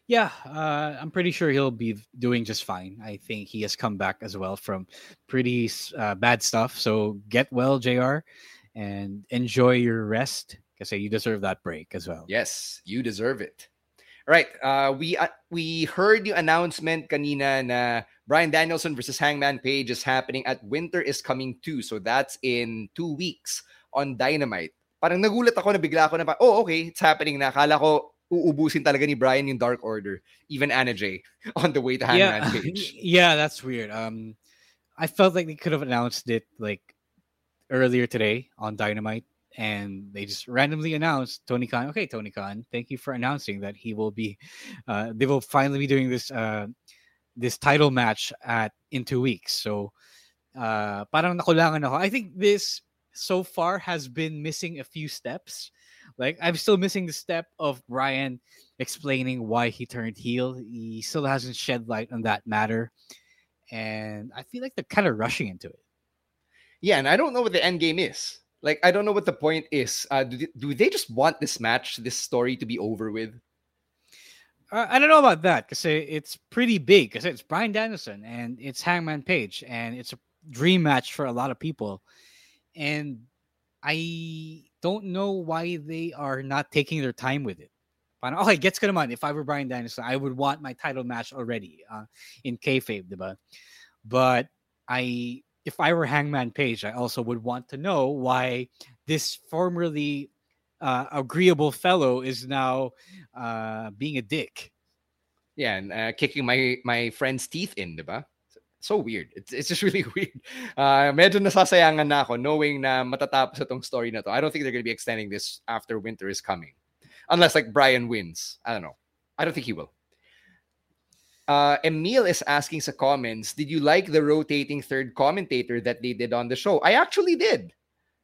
Yeah, I'm pretty sure he'll be doing just fine. I think he has come back as well from pretty bad stuff. So get well, JR, and enjoy your rest because you deserve that break as well. Yes, you deserve it. Right. We heard the announcement kanina na Bryan Danielson versus Hangman Page is happening at Winter is Coming 2. So that's in 2 weeks on Dynamite. Parang nagulat ako na bigla ako na okay, it's happening na. Akala ko uubusin talaga ni Bryan yung Dark Order. Even Anna Jay on the way to Hangman Page. Yeah, that's weird. I felt like they could have announced it like earlier today on Dynamite. And they just randomly announced Tony Khan. Okay, Tony Khan, thank you for announcing that he will be. They will finally be doing this this title match in 2 weeks. So, parang nakulangan ako. I think this so far has been missing a few steps. Like I'm still missing the step of Bryan explaining why he turned heel. He still hasn't shed light on that matter, and I feel like they're kind of rushing into it. Yeah, and I don't know what the end game is. Like, I don't know what the point is. Do they just want this match, this story to be over with? I don't know about that because it's pretty big because it's Bryan Danielson and it's Hangman Page and it's a dream match for a lot of people. And I don't know why they are not taking their time with it. Okay, gets ka naman. If I were Bryan Danielson, I would want my title match already in kayfabe, diba? But if I were Hangman Page, I also would want to know why this formerly agreeable fellow is now being a dick. Yeah, and kicking my friend's teeth in, diba? So weird. It's just really weird. Medyo nasasayangan na ako knowing na matatapos itong story na to. I don't think they're going to be extending this after Winter is Coming. Unless like Bryan wins. I don't know. I don't think he will. Emil is asking sa comments, did you like the rotating third commentator that they did on the show? I actually did.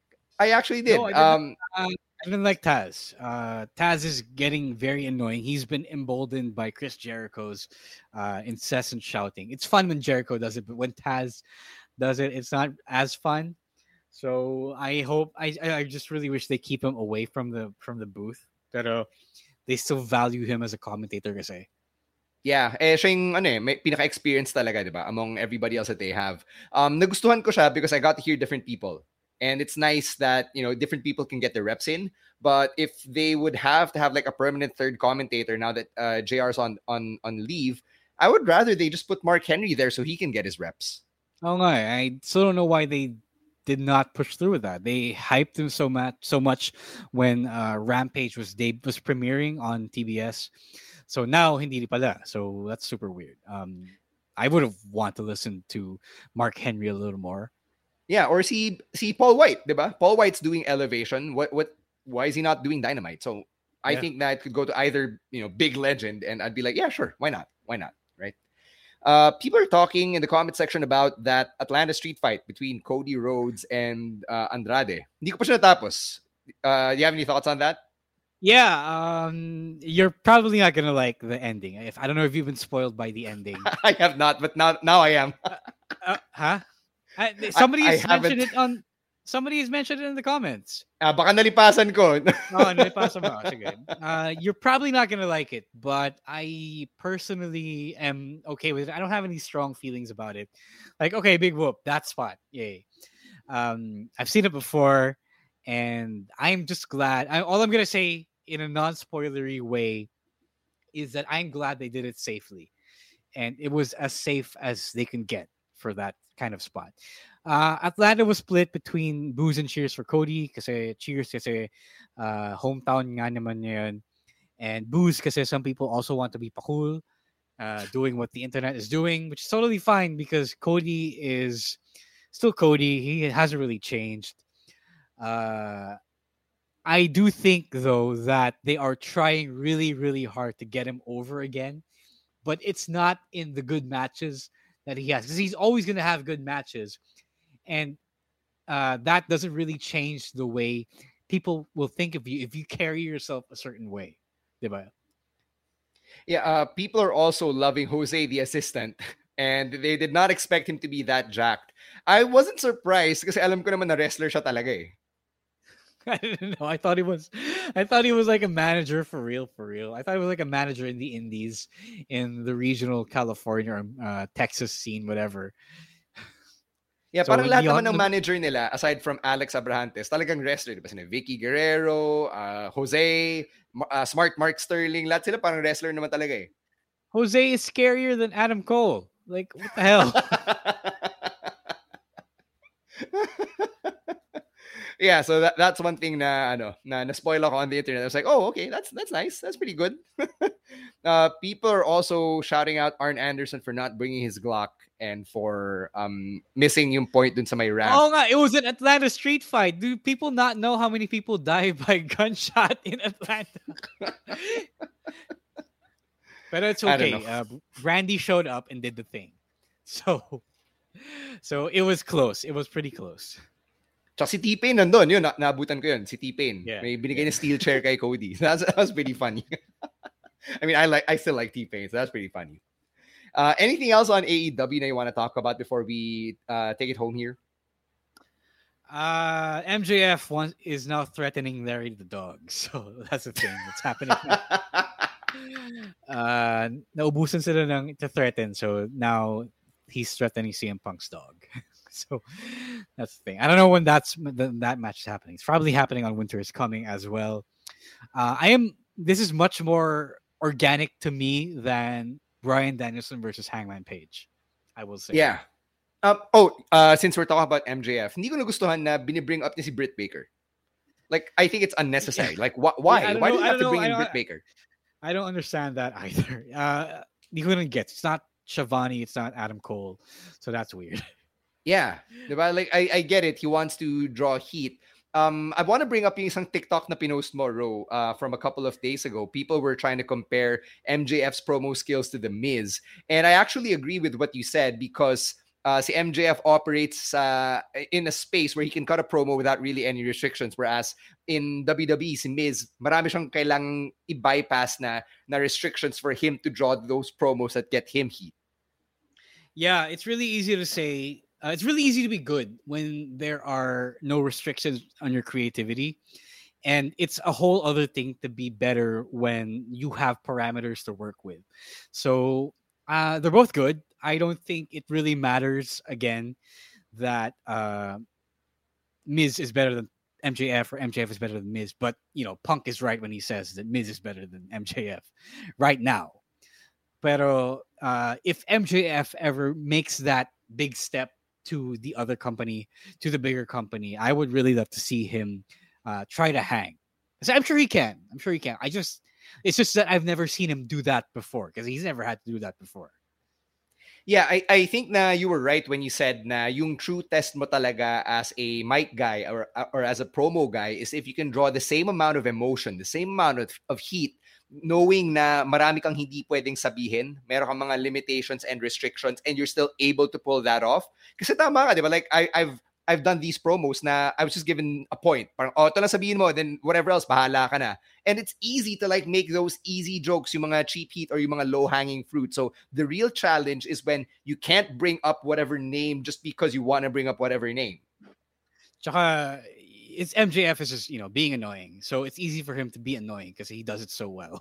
No, I didn't like Taz. Taz is getting very annoying. He's been emboldened by Chris Jericho's incessant shouting. It's fun when Jericho does it, but when Taz does it, it's not as fun. So I hope I just really wish they keep him away from the booth. Pero they still value him as a commentator kasi. Yeah, siya yung may pinaka-experience talaga, diba? Among everybody else that they have. Nagustuhan ko siya because I got to hear different people. And it's nice that, different people can get their reps in. But if they would have to have like a permanent third commentator now that JR's on leave, I would rather they just put Mark Henry there so he can get his reps. Oh no, I still don't know why they did not push through with that. They hyped him so much when Rampage was premiering on TBS. So now hindi pala. So that's super weird. I would have wanted to listen to Mark Henry a little more. Yeah, or see Paul White, diba? Paul White's doing Elevation. Why is he not doing Dynamite? So I think that could go to either, big legend, and I'd be like, yeah, sure, why not, right? People are talking in the comment section about that Atlanta street fight between Cody Rhodes and Andrade. Hindi ko pa siya natapos. Do you have any thoughts on that? Yeah, you're probably not gonna like the ending. I don't know if you've been spoiled by the ending. I have not, but now I am. Huh? Somebody has mentioned it in the comments. Baka nalipasan ko. Nalipasan mo. Sige. You're probably not gonna like it, but I personally am okay with it. I don't have any strong feelings about it. Like, okay, big whoop, that spot, yay. I've seen it before. And I'm just glad. All I'm going to say in a non-spoilery way is that I'm glad they did it safely. And it was as safe as they can get for that kind of spot. Atlanta was split between boos and cheers for Cody kasi cheers kasi hometown nga naman yun. And boos kasi some people also want to be pa-cool, doing what the internet is doing, which is totally fine because Cody is still Cody. He hasn't really changed. I do think though that they are trying really, really hard to get him over again, but it's not in the good matches that he has because he's always going to have good matches, and that doesn't really change the way people will think of you if you carry yourself a certain way, diba? Yeah, people are also loving Jose the assistant. And they did not expect him to be that jacked. I wasn't surprised kasi alam ko naman na wrestler siya talaga eh. I didn't know. I thought he was I thought he was like a manager for real. I thought he was like a manager in the Indies, in the regional California or Texas scene, whatever. Yeah, so parang lahat naman ng manager nila, aside from Alex Abrahantes, talagang wrestler. Diba? Sina Vicky Guerrero, Jose, Smart Mark Sterling, lahat sila parang wrestler naman talaga eh. Jose is scarier than Adam Cole. Like, what the hell? Yeah, so that's one thing na spoil ako on the internet. I was like, oh, okay, that's nice. That's pretty good. People are also shouting out Arn Anderson for not bringing his Glock and for missing yung point dun sa may ramp. Oh nga, it was an Atlanta street fight. Do people not know how many people die by gunshot in Atlanta? But it's okay. Randy showed up and did the thing. So it was close. It was pretty close. Tsaka si T-Pain nandun. Yun, naabutan ko yun. Si T-Pain. Yeah. May binigay na steel chair kay Cody. That was pretty funny. I mean, I still like T-Pain, so that's pretty funny. Anything else on AEW that you want to talk about before we take it home here? MJF is now threatening Larry the Dog. So that's the thing that's happening. Naubusan sila to threaten. So now he's threatening CM Punk's dog. So that's the thing. I don't know when that match is happening. It's probably happening on Winter is Coming as well. This is much more organic to me than Bryan Danielson versus Hangman Page, I will say. Yeah. Since we're talking about MJF, hindi ko nagustuhan na binibring up ni si Britt Baker. Like, I think it's unnecessary. Like, why? Yeah, why do you have to bring in Britt Baker? I don't understand that either. You couldn't get. It's not Shivani. It's not Adam Cole. So that's weird. Yeah. Diba? Like, I get it. He wants to draw heat. I want to bring up yung isang TikTok na pinost mo, Ro, from a couple of days ago. People were trying to compare MJF's promo skills to The Miz. And I actually agree with what you said because si MJF operates in a space where he can cut a promo without really any restrictions. Whereas in WWE, si Miz, marami siyang kailangang i-bypass na restrictions for him to draw those promos that get him heat. Yeah, it's really easy to say. It's really easy to be good when there are no restrictions on your creativity. And it's a whole other thing to be better when you have parameters to work with. So they're both good. I don't think it really matters, again, that Miz is better than MJF or MJF is better than Miz. But, Punk is right when he says that Miz is better than MJF right now. Pero if MJF ever makes that big step to the other company, to the bigger company, I would really love to see him try to hang. So I'm sure he can. It's just that I've never seen him do that before because he's never had to do that before. Yeah, I think na you were right when you said na yung true test mo talaga as a mic guy or as a promo guy is if you can draw the same amount of emotion, the same amount of heat, knowing na marami kang hindi pwedeng sabihin, meron kang mga limitations and restrictions, and you're still able to pull that off. Kasi tama ka, di ba? Like, I've done these promos na I was just given a point. Parang, ito lang sabihin mo, then whatever else, bahala ka na. And it's easy to like make those easy jokes, yung mga cheap heat or yung mga low-hanging fruit. So the real challenge is when you can't bring up whatever name just because you want to bring up whatever name. Tsaka, it's MJF is just, being annoying. So it's easy for him to be annoying because he does it so well.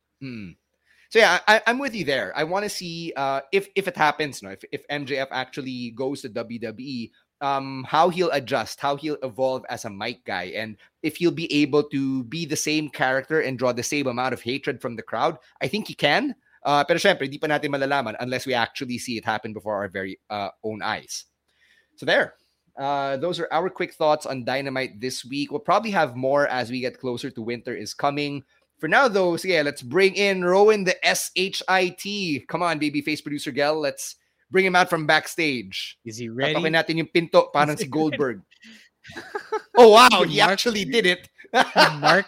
So yeah, I'm with you there. I want to see if it happens, if MJF actually goes to WWE, how he'll adjust, how he'll evolve as a mic guy, and if he'll be able to be the same character and draw the same amount of hatred from the crowd. I think he can. Pero syempre, di pa natin malalaman unless we actually see it happen before our very own eyes. So there. Those are our quick thoughts on Dynamite this week. We'll probably have more as we get closer to Winter is Coming. For now, though, so yeah, let's bring in Rowan the SHIT. Come on, babyface producer Gel. Let's bring him out from backstage. Is he ready? Tatakin natin yung pinto, parang si Goldberg. Oh, wow. He actually did it. Mark.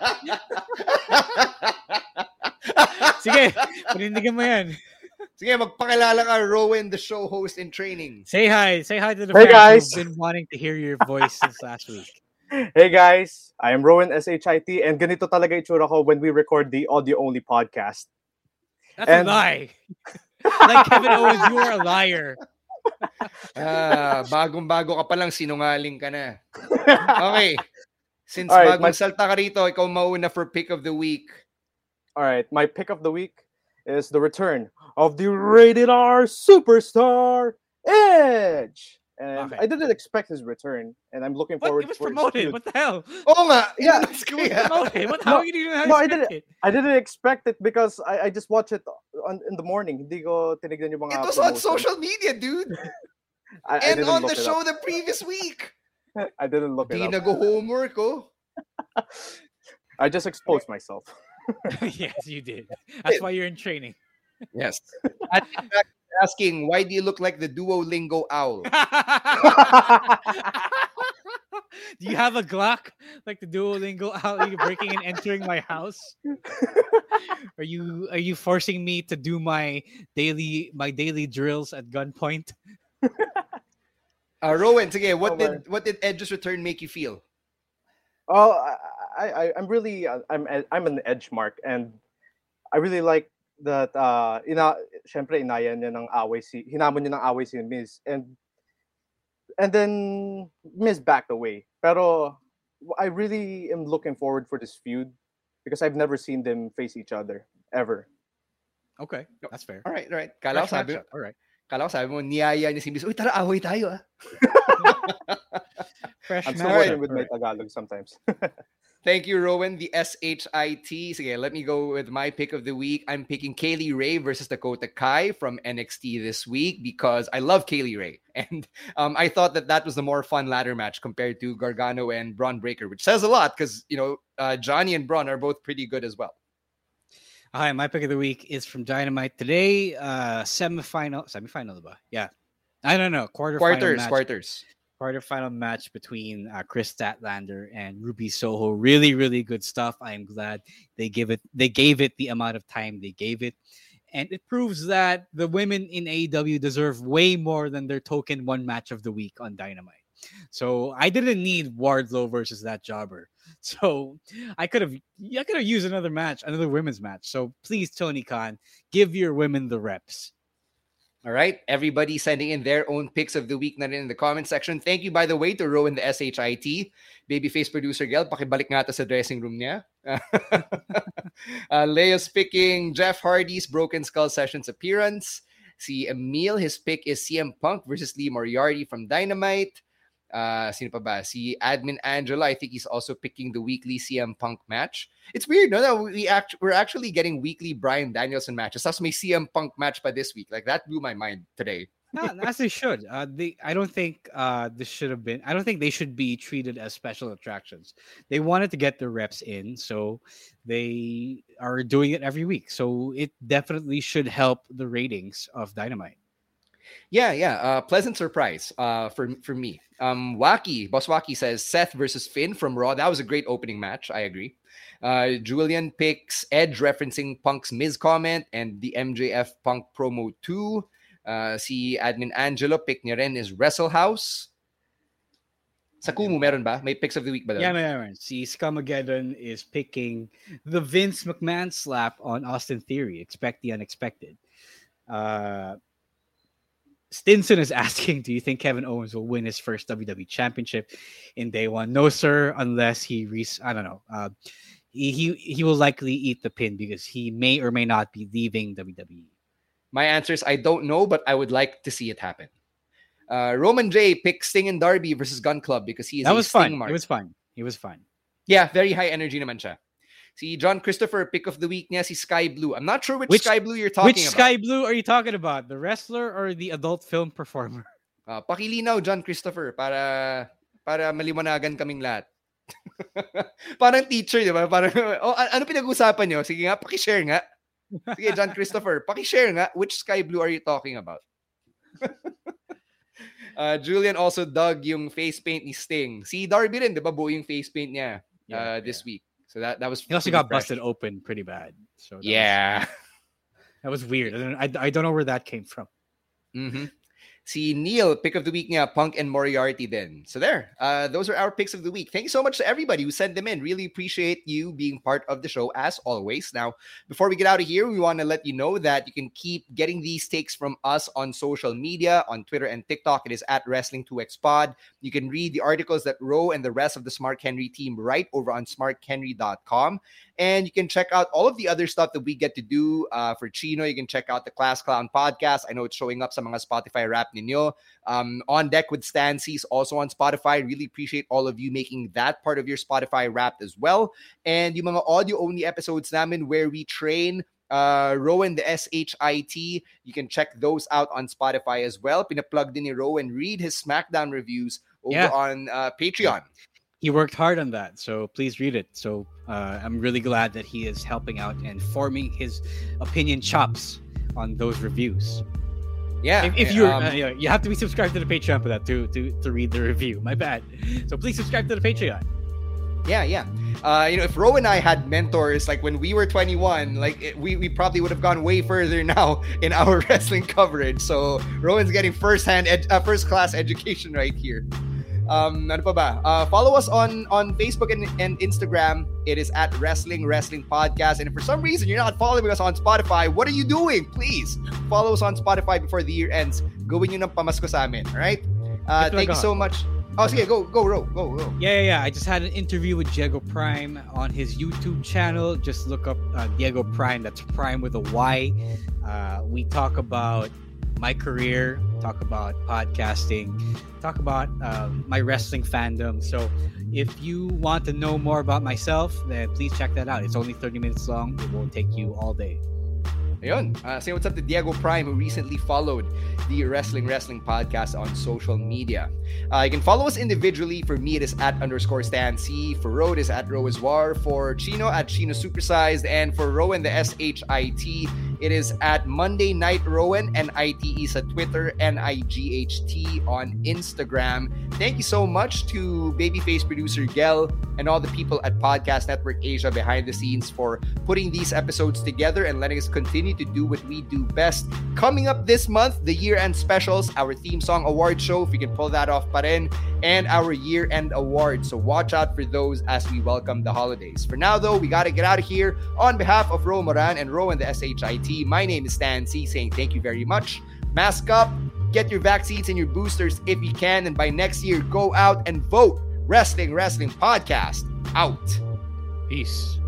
Sige, panindigan mo yan. Sige, magpakilala ka, Rowan, the show host in training. Say hi. Say hi to the fans who've been wanting to hear your voice since last week. Hey guys, I am Rowan SHIT and ganito talaga itsura ko when we record the audio-only podcast. That's a lie. Like Kevin Owens, you are a liar. Bagong-bago ka pa lang, sinungaling ka na. Okay. Since All right, bagong salta ka rito, ikaw mauna for pick of the week. All right, my pick of the week is the return of the rated R superstar Edge. And I didn't expect his return, and I'm looking forward. He was promoted. What the hell? Oh nga. Yeah, he was promoted. What? How you didn't expect it? I didn't expect it because I just watched it in the morning. Hindi ko tinignan yung mga. It was on social media, dude. I on the show the previous week. I didn't look it up. Di nag-homework, oh. I just exposed myself. Yes, you did. That's why you're in training. Yes. Asking, why do you look like the Duolingo owl? Do you have a Glock like the Duolingo owl? Are you breaking and entering my house? Are you forcing me to do my daily drills at gunpoint? Rowan, sige, what did Edge's return make you feel? Oh, I'm really I'm an Edge mark, and I really like that syempre inaya niya ng away hinamon niya ng away si Miz, and then Miz backed away. Pero I really am looking forward for this feud because I've never seen them face each other ever. Okay, that's fair. All right. Kala ko sabi mo niyaya niya si Miz. Uy, tara away tayo ah. Fresh I'm still working with my Tagalog sometimes. Thank you, Rowan. The SHIT. Sige, let me go with my pick of the week. I'm picking Kaylee Ray versus Dakota Kai from NXT this week because I love Kaylee Ray. And I thought that was the more fun ladder match compared to Gargano and Braun Breaker, which says a lot because, Johnny and Braun are both pretty good as well. Hi, my pick of the week is from Dynamite today. Semifinal ba? Yeah. I don't know. Quarterfinal match between Chris Statlander and Ruby Soho. Really, really good stuff. I am glad they gave it the amount of time they gave it. And it proves that the women in AEW deserve way more than their token one match of the week on Dynamite. So I didn't need Wardlow versus that jobber. So I could have used another women's match. So please, Tony Khan, give your women the reps. All right. Everybody sending in their own picks of the week na rin in the comment section. Thank you, by the way, to Rowan the SHIT. Babyface producer Gel, pakibalik nga ta sa dressing room niya. Leo's picking Jeff Hardy's Broken Skull Sessions appearance. Si Emil, his pick is CM Punk versus Lee Moriarty from Dynamite. Sino pa ba? Si Admin Angela, I think he's also picking the weekly CM Punk match. It's weird, no? That we're actually getting weekly Bryan Danielson matches. Tapos may CM Punk match pa this week. Like, that blew my mind today. No, as they should. I don't think this should have been. I don't think they should be treated as special attractions. They wanted to get their reps in, so they are doing it every week. So it definitely should help the ratings of Dynamite. Yeah. Pleasant surprise for me. Boss Wacky says Seth versus Finn from Raw. That was a great opening match. I agree. Julian picks Edge referencing Punk's Miz comment and the MJF Punk promo 2. Si Admin Angelo pick niya rin is Wrestle House. Sa Kumu, meron ba? May picks of the week ba doon? Yeah, meron. Si Scamageddon is picking the Vince McMahon slap on Austin Theory. Expect the unexpected. Stinson is asking, do you think Kevin Owens will win his first WWE championship in day one? No, sir, unless he I don't know. He will likely eat the pin because he may or may not be leaving WWE. My answer is I don't know, but I would like to see it happen. Roman J picks Sting and Darby versus Gun Club because he is a Sting mark. It was fun. Yeah, very high energy naman siya. Si John Christopher, pick of the week niya, si Sky Blue. I'm not sure which Sky Blue you're talking about. Which Sky Blue are you talking about? The wrestler or the adult film performer? Pakilinaw, John Christopher, para maliwanagan kaming lahat. Parang teacher, di ba? Parang, ano pinag-usapan nyo? Sige nga, pakishare nga. Sige, John Christopher, pakishare nga. Which Sky Blue are you talking about? Julian also dug yung face paint ni Sting. Si Darby rin, di ba? Buo yung face paint niya this week. So that was. He also got busted open pretty bad. So that was weird. I don't know where that came from. Mm-hmm. Si Neil, pick of the week niya, Punk and Moriarty then. So there, those are our picks of the week. Thank you so much to everybody who sent them in. Really appreciate you being part of the show as always. Now, before we get out of here, we want to let you know that you can keep getting these takes from us on social media, on Twitter and TikTok. It is at Wrestling2XPod. You can read the articles that Ro and the rest of the Smart Henry team write over on smarthenry.com. And you can check out all of the other stuff that we get to do for Chino. You can check out the Class Clown podcast. I know it's showing up sa mga Spotify rap ninyo. On Deck with Stancy's also on Spotify. Really appreciate all of you making that part of your Spotify rap as well. And yung mga audio-only episodes namin where we train Rowan the SHIT. You can check those out on Spotify as well. Pinaplug din ni Rowan. Read his SmackDown reviews over on Patreon. He worked hard on that, so please read it. So I'm really glad that he is helping out and forming his opinion chops on those reviews. Yeah, if you're you have to be subscribed to the Patreon for that to read the review. My bad. So please subscribe to the Patreon. Yeah. If Ro and I had mentors like when we were 21, we probably would have gone way further now in our wrestling coverage. So Rowan's getting first class education right here. Ano pa ba? Follow us on Facebook and Instagram. It is at Wrestling Podcast. And if for some reason you're not following us on Spotify, what are you doing? Please follow us on Spotify before the year ends. Gawin nyo ng pamasko sa amin. Alright? Thank you so much. Oh, sige, go, Ro. Go. Yeah. I just had an interview with Diego Prime on his YouTube channel. Just look up Diego Prime. That's Prime with a Y. We talk about my career, talk about podcasting, talk about my wrestling fandom. So if you want to know more about myself, then please check that out. It's only 30 minutes long. It won't take you all day. Ayun. Say what's up to Diego Prime, who recently followed the Wrestling podcast on social media. You can follow us individually. For me, it is at _StanC. For Ro, it is at Roiswar. For Chino, at Chino Supersized. And for Rowan, the SHIT, it is at Monday Night Rowan, NITE sa Twitter, NIGHT on Instagram. Thank you so much to babyface producer Gel and all the people at Podcast Network Asia behind the scenes for putting these episodes together and letting us continue to do what we do best. Coming up this month, the year-end specials, our theme song award show, if you can pull that off pa rin, and our year-end awards. So watch out for those as we welcome the holidays. For now, though, we got to get out of here. On behalf of Ro Moran and Rowan the SHIT, my name is Stan C, saying thank you very much. Mask up, get your vaccines and your boosters if you can, and by next year, go out and vote. Wrestling Podcast out. Peace.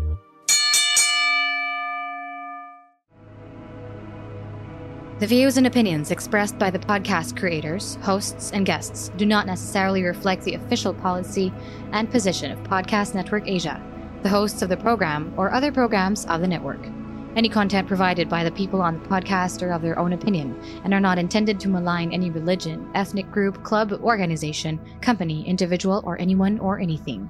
The views and opinions expressed by the podcast creators, hosts, and guests do not necessarily reflect the official policy and position of Podcast Network Asia, the hosts of the program, or other programs of the network. Any content provided by the people on the podcast are of their own opinion and are not intended to malign any religion, ethnic group, club, organization, company, individual, or anyone or anything.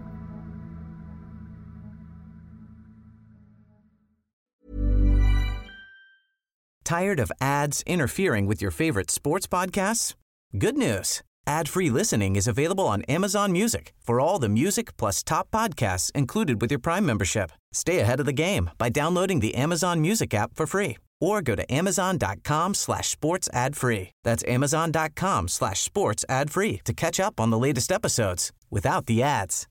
Tired of ads interfering with your favorite sports podcasts? Good news. Ad-free listening is available on Amazon Music for all the music plus top podcasts included with your Prime membership. Stay ahead of the game by downloading the Amazon Music app for free or go to amazon.com/sports ad free. That's amazon.com/sports ad free to catch up on the latest episodes without the ads.